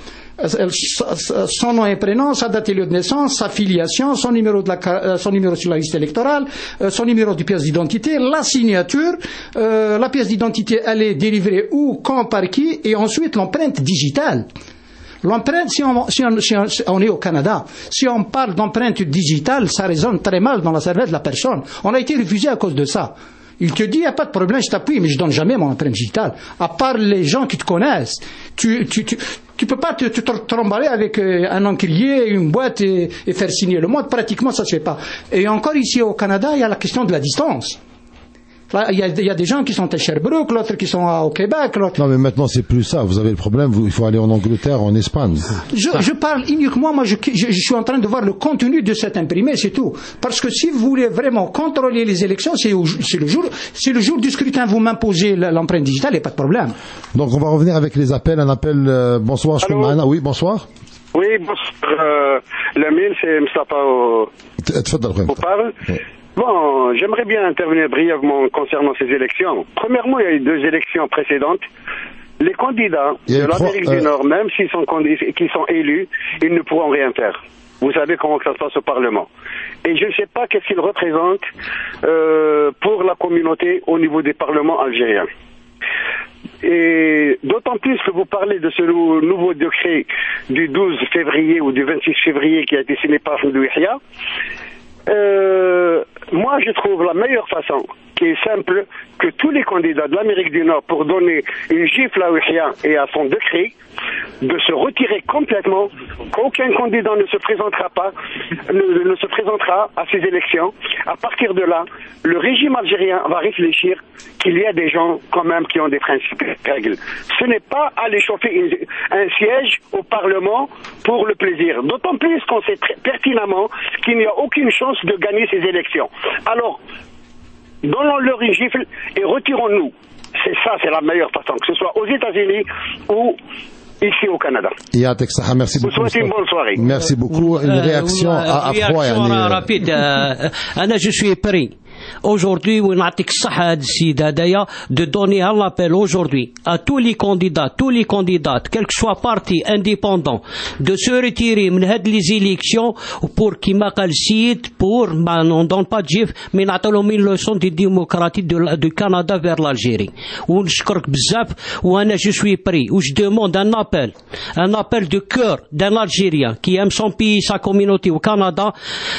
son nom et prénom, sa date et lieu de naissance, sa filiation, son numéro, de la, son numéro sur la liste électorale, son numéro de pièce d'identité, la signature, euh, la pièce d'identité, elle est délivrée où, quand, par qui, et ensuite l'empreinte digitale. L'empreinte, si on, si, on, si, on, si on est au Canada, si on parle d'empreinte digitale, ça résonne très mal dans la cervelle de la personne. On a été refusé à cause de ça. Il te dit, il n'y a pas de problème, je t'appuie, mais je donne jamais mon empreinte digitale. À part les gens qui te connaissent. Tu, tu, tu, tu peux pas te, te, te tromballer avec un encrier, une boîte et, et faire signer le mot. Pratiquement, ça se fait pas. Et encore ici au Canada, il y a la question de la distance. Là, il y a, il y a des gens qui sont à Sherbrooke, l'autre qui sont au Québec. L'autre... Non, mais maintenant, c'est plus ça. Vous avez le problème, vous, il faut aller en Angleterre, en Espagne. Je, je parle uniquement, moi, je, je, je suis en train de voir le contenu de cet imprimé, c'est tout. Parce que si vous voulez vraiment contrôler les élections, c'est, au, c'est, le, jour, c'est le jour du scrutin, vous m'imposez l'empreinte digitale, il n'y a pas de problème. Donc, on va revenir avec les appels. Un appel, euh, bonsoir, je suis Mahana. Oui, bonsoir. Oui, bonsoir. Euh, Lamine, c'est Mustapha au, au parle. Oui. Bon, j'aimerais bien intervenir brièvement concernant ces élections. Premièrement, il y a eu deux élections précédentes. Les candidats de l'Amérique euh... du Nord, même s'ils sont, qui sont élus, ils ne pourront rien faire. Vous savez comment ça se passe au Parlement. Et je ne sais pas qu'est-ce qu'ils représentent euh, pour la communauté au niveau des parlements algériens. Et d'autant plus que vous parlez de ce nouveau décret du douze février ou du vingt-six février qui a été signé par Ahmed Yahya. Euh, moi, je trouve la meilleure façon, qui est simple, que tous les candidats de l'Amérique du Nord, pour donner une gifle à Yahya et à son décret, de se retirer complètement, qu'aucun candidat ne se présentera pas, ne, ne se présentera à ces élections. À partir de là, le régime algérien va réfléchir qu'il y a des gens quand même qui ont des principes et des règles. Ce n'est pas aller chauffer une, un siège au Parlement pour le plaisir. D'autant plus qu'on sait très pertinemment qu'il n'y a aucune chance de gagner ces élections. Alors, donnons-leur une gifle et retirons-nous. C'est ça, c'est la meilleure façon, que ce soit aux États-Unis ou ici au Canada. Yatek Saha, merci beaucoup. Vous souhaitez une bonne soirée. Merci beaucoup. Une réaction à, à froid. Réaction rapide. Anna, je suis pris. Aujourd'hui, de donner un appel aujourd'hui à tous les candidats, tous les candidats, quel que soit parti indépendant, de se retirer de les élections pour qu'ils m'accalcient, pour, on ne donne pas de gif, mais n'attendons une leçon de démocratie du Canada vers l'Algérie. Ou je suis pris, où je demande un appel, un appel de cœur d'un Algérien qui aime son pays, sa communauté au Canada,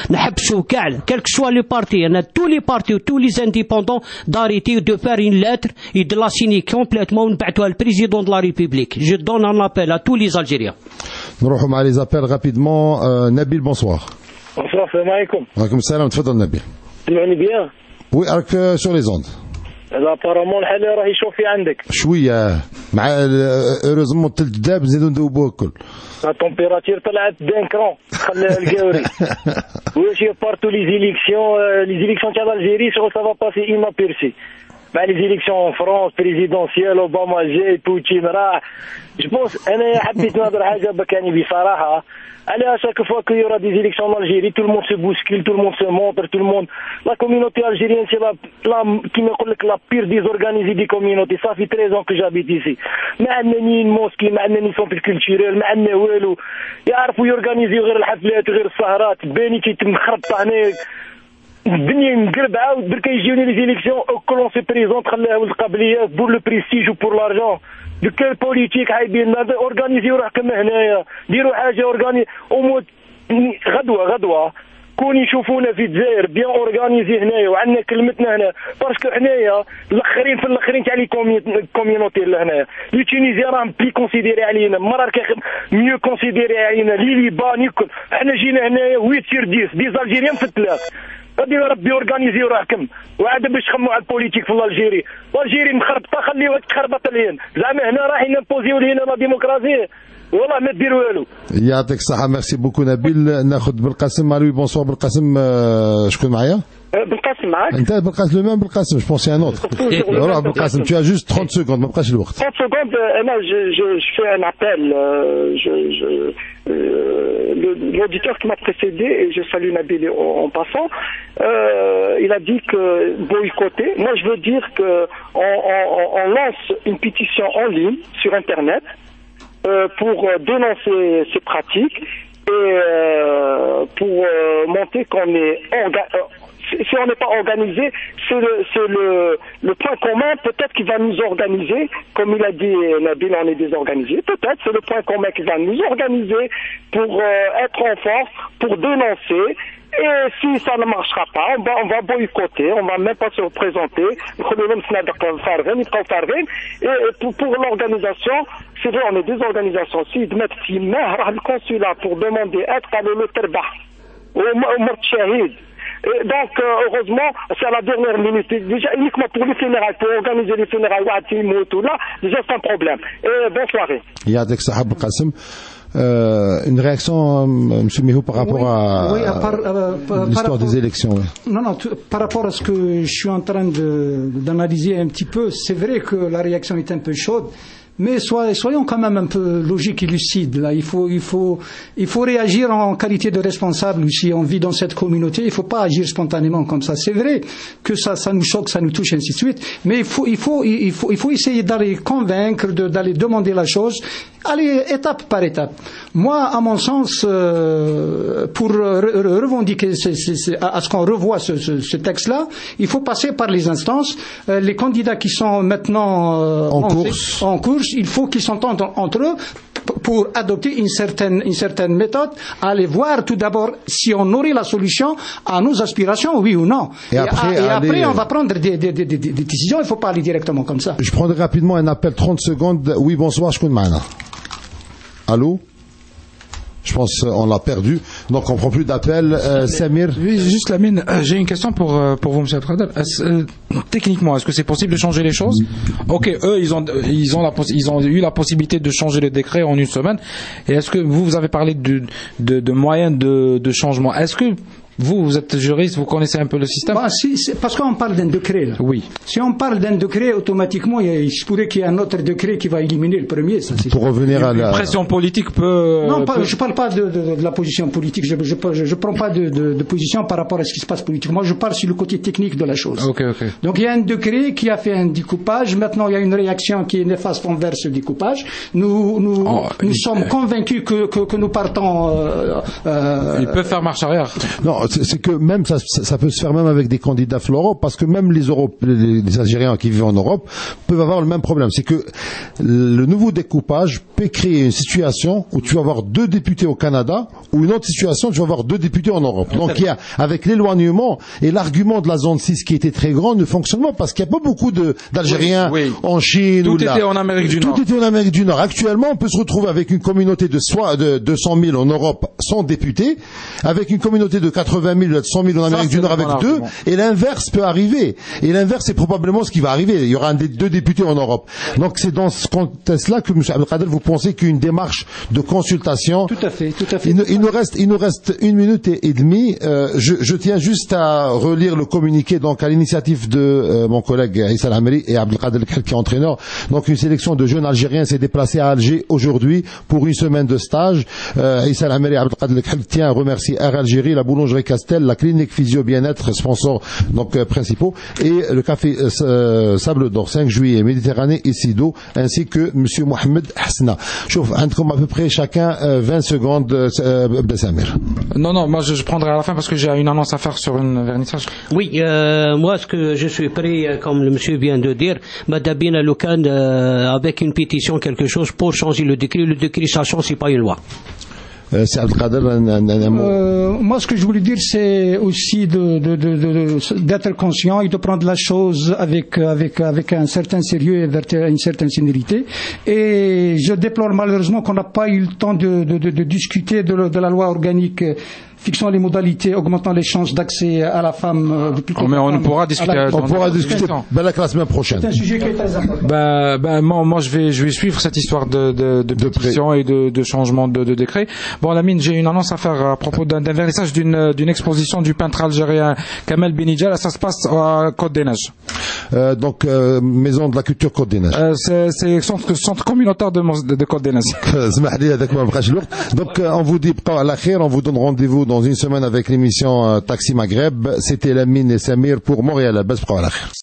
quel que soit le parti, tous les partis, tous les indépendants, d'arrêter de faire une lettre et de la signer complètement le président de la République. Je donne un appel à tous les Algériens. Nous allons les appels rapidement. Euh, Nabil, bonsoir. Bonsoir, salam alaikum. Alaikum salam, tfadal Nabil. Tu m'entends bien? Oui, avec, euh, sur les ondes. apparemment الحال راه يشوفي عندك شويه مع هeureusement الثلج داب نزيدو ندوبوه الكل. لا تمبيراتير طلعت دان كرون خلاها القاوري. واش بارتو لي زيليكسيون لي زيليكسيون تاع الجيري شغل سافا باسي ايما بيرسي مع لي زيليكسيون فرونس بريزيدونسيال اوباما جاي بوتين راح. جو بونس انا حبيت نهضر حاجه بكاني بصراحه على chaque fois qu'il y aura des élections en Algérie, tout le monde se bouscule, tout le monde se montre, tout le monde. La communauté algérienne, c'est la, la, qui me dit que la pire désorganisée des communautés. Ça fait treize ans que j'habite ici. ما عندنا ني موسكي، ما عندنا ني سونتر كولتوريل، ما عندنا والو. يعرفوا يورغانيزيو غير الحفلات غير السهرات، باني كيتم مخربطه هنا. الدنيا مقربعه ودرك يجيوني لي زيليكسيون كلون سي بريزونت خلاها القبليه بور لو بريستيج وبور لارجون. دو كيل بوليتيك عايبين اورغانيزيو روحكم هنايا، ديروا حاجه اورغاني اومو غدوه غدوه كون يشوفونا في الجزائر بيان اورغانيزي هنايا وعندنا كلمتنا هنا باسكو هنايا الاخرين في الاخرين تاع لي كوميونيتي هنايا لي تونيزيان راهم بلي كونسيديري علينا مرار ميو كونسيديري علينا لي ليبان كل حنا جينا هنايا ثمانية سير عشرة دي الجيريان في الثلاث غادي ربي اورغانيزيو روحكم وعاد باش تخموا على البوليتيك في الجيري والجيري مخربطه خليوها تخربط لين زعما هنا رايحين نبوزيو لينا لا ديمقراطيه والله ما دير والو. يعطيك الصحة ميرسي بوكو نبيل. ناخذ بالقاسم مالوي بونسوار بالقاسم شكون معايا؟ بالقاسم معاك؟ انت بالقاسم لو ميم بالقاسم جو بونسي ان اوتر. والله بالقاسم tu as juste trente secondes ما بقاش الوقت. trente secondes انا je je je fais un appel je je l'auditeur qui m'a précédé et je salue Nabil en passant euh, il a dit que boycotter moi je veux dire que on, on, on lance une pétition en ligne sur internet Euh, pour euh, dénoncer ces pratiques et euh, pour euh, montrer qu'on est orga- euh, si on n'est pas organisé, c'est le, c'est le, le point commun peut-être qui va nous organiser, comme il a dit Nabil, on est désorganisé, peut-être c'est le point commun qui va nous organiser pour euh, être en force, pour dénoncer. Et si ça ne marchera pas, on va, on va boycotter, on va même pas se représenter. Et pour, pour l'organisation, c'est vrai, on est des organisations. Si ils mettent le consulat pour demander être à le terbah, au Mort-Shahid. Donc, heureusement, c'est à la dernière minute. Déjà, uniquement pour les funérailles, pour organiser les funérailles, tout là, déjà, c'est un problème. Et bonne soirée. Yadek Sahab Qassim. Euh, une réaction, euh, M. Mihou, par rapport oui, à, oui, à, par, euh, par, l'histoire par des élections. Oui. Non, non, tu, par rapport à ce que je suis en train de, d'analyser un petit peu, c'est vrai que la réaction est un peu chaude, mais soyons, soyons quand même un peu logiques et lucides. Là, il faut, il faut, il faut réagir en qualité de responsable. Si on vit dans cette communauté, il ne faut pas agir spontanément comme ça. C'est vrai que ça, ça nous choque, ça nous touche, ainsi de suite. Mais il faut, il faut, il faut, il faut essayer d'aller convaincre, de, d'aller demander la chose. aller étape par étape. Moi, à mon sens, euh, pour re- revendiquer ce, ce, ce, à ce qu'on revoie ce, ce, ce texte-là, il faut passer par les instances. Euh, les candidats qui sont maintenant euh, en, en course, en course, il faut qu'ils s'entendent entre eux pour adopter une certaine, une certaine méthode, aller voir tout d'abord si on aurait la solution à nos aspirations, oui ou non. Et, et, après, à, et aller... après, on va prendre des, des, des, des, des décisions, il ne faut pas aller directement comme ça. Je prendrai rapidement un appel trente secondes. Oui, bonsoir, je compte maintenant. Allô? Je pense qu'on l'a perdu, donc on prend plus d'appels. Euh, Samir. Oui, juste la mine. Euh, j'ai une question pour euh, pour vous, Monsieur Abdelkader. Euh, techniquement, est-ce que c'est possible de changer les choses? Ok, eux, ils ont ils ont la ils ont eu la possibilité de changer le décret en une semaine. Et est-ce que vous vous avez parlé de de, de moyens de de changement? Est-ce que vous, vous êtes juriste, vous connaissez un peu le système? Bah, si, parce qu'on parle d'un décret, là. Oui. Si on parle d'un décret, automatiquement, il, y a, il se pourrait qu'il y ait un autre décret qui va éliminer le premier. Ça, c'est Pour sûr. revenir à la... Une pression politique peut... Non, pas, peut... je parle pas de, de, de la position politique. Je je, je, je prends pas de, de, de position par rapport à ce qui se passe politiquement. Je parle sur le côté technique de la chose. Ok, ok. Donc, il y a un décret qui a fait un découpage. Maintenant, il y a une réaction qui est néfaste envers ce découpage. Nous, nous, oh, nous il... sommes convaincus que, que, que nous partons... Euh, euh, il peut faire marche arrière. Non, c'est, c'est que même Ça, ça peut se faire même avec des candidats de l'Europe, parce que même les, Europe, les, les Algériens qui vivent en Europe peuvent avoir le même problème. C'est que le nouveau découpage peut créer une situation où tu vas avoir deux députés au Canada, ou une autre situation où tu vas avoir deux députés en Europe. Donc il y a, avec l'éloignement et l'argument de la zone six qui était très grand, ne fonctionne pas, parce qu'il n'y a pas beaucoup de, d'Algériens oui, oui. en Chine. Tout ou était là. en Amérique du Tout Nord. Tout était en Amérique du Nord. Actuellement, on peut se retrouver avec une communauté de, soit, de deux cent mille en Europe sans députés, avec une communauté de quatre-vingt mille, de cent mille en Amérique du Nord avec deux, et l'inverse peut arriver. Et l'inverse, c'est probablement ce qui va arriver. Il y aura un des deux députés en Europe. Donc c'est dans ce contexte-là que, M. Abdelkader, vous pensez qu'une démarche de consultation... Tout à fait, tout à fait. Il, il nous reste, il nous reste une minute et, et demie. Euh, je, je tiens juste à relire le communiqué, donc à l'initiative de euh, mon collègue Issa Al-Amri et Abdelkader qui est entraîneur. Donc une sélection de jeunes Algériens s'est déplacée à Alger aujourd'hui pour une semaine de stage. Euh, Issa Al-Amri et Abdelkader tient à remercier Air Algérie, la boulangerie Castel, la clinique Physio Bien-être, sponsors donc euh, principaux, et le café euh, Sable d'Or cinq juillet Méditerranée et Sido, ainsi que Monsieur Mohamed Hasna. Chouf, عندكم à peu près chacun euh, vingt secondes, euh, Samir. Non, non, moi je, je prendrai à la fin parce que j'ai une annonce à faire sur une vernissage. Oui, euh, moi ce que je suis prêt, comme le monsieur vient de dire, Madabina Lukan, euh, avec une pétition, quelque chose pour changer le décret. Le décret, ça change, c'est pas une loi. Euh, c'est Abdelkader, un, un, un mot. Euh, moi, ce que je voulais dire, c'est aussi de, de, de, de, d'être conscient et de prendre la chose avec, avec, avec un certain sérieux et une certaine sénérité. Et je déplore malheureusement qu'on n'a pas eu le temps de, de, de, de discuter de, de la loi organique fixant les modalités, augmentant les chances d'accès à la femme. Euh, oh, mais on femme, pourra discuter. La, on pourra discuter. Ben, la classe semaine prochaine. C'est un sujet qui est très important. Ben, ben moi, moi, je vais, je vais suivre cette histoire de, de, de, de pétition et de, de changement de, de décret. Bon, Lamine, j'ai une annonce à faire à propos d'un, d'un vernissage d'une, d'une exposition du peintre algérien Kamel Benidjal. Ça se passe à Côte des Neiges. Euh, donc, euh, maison de la culture Côte des Neiges. Euh, c'est, c'est centre, centre communautaire de, de, de Côte des Neiges. Donc, euh, on vous dit, on vous donne rendez-vous dans une semaine avec l'émission euh, Taxi Maghreb. C'était Lamine et Samir pour Montréal.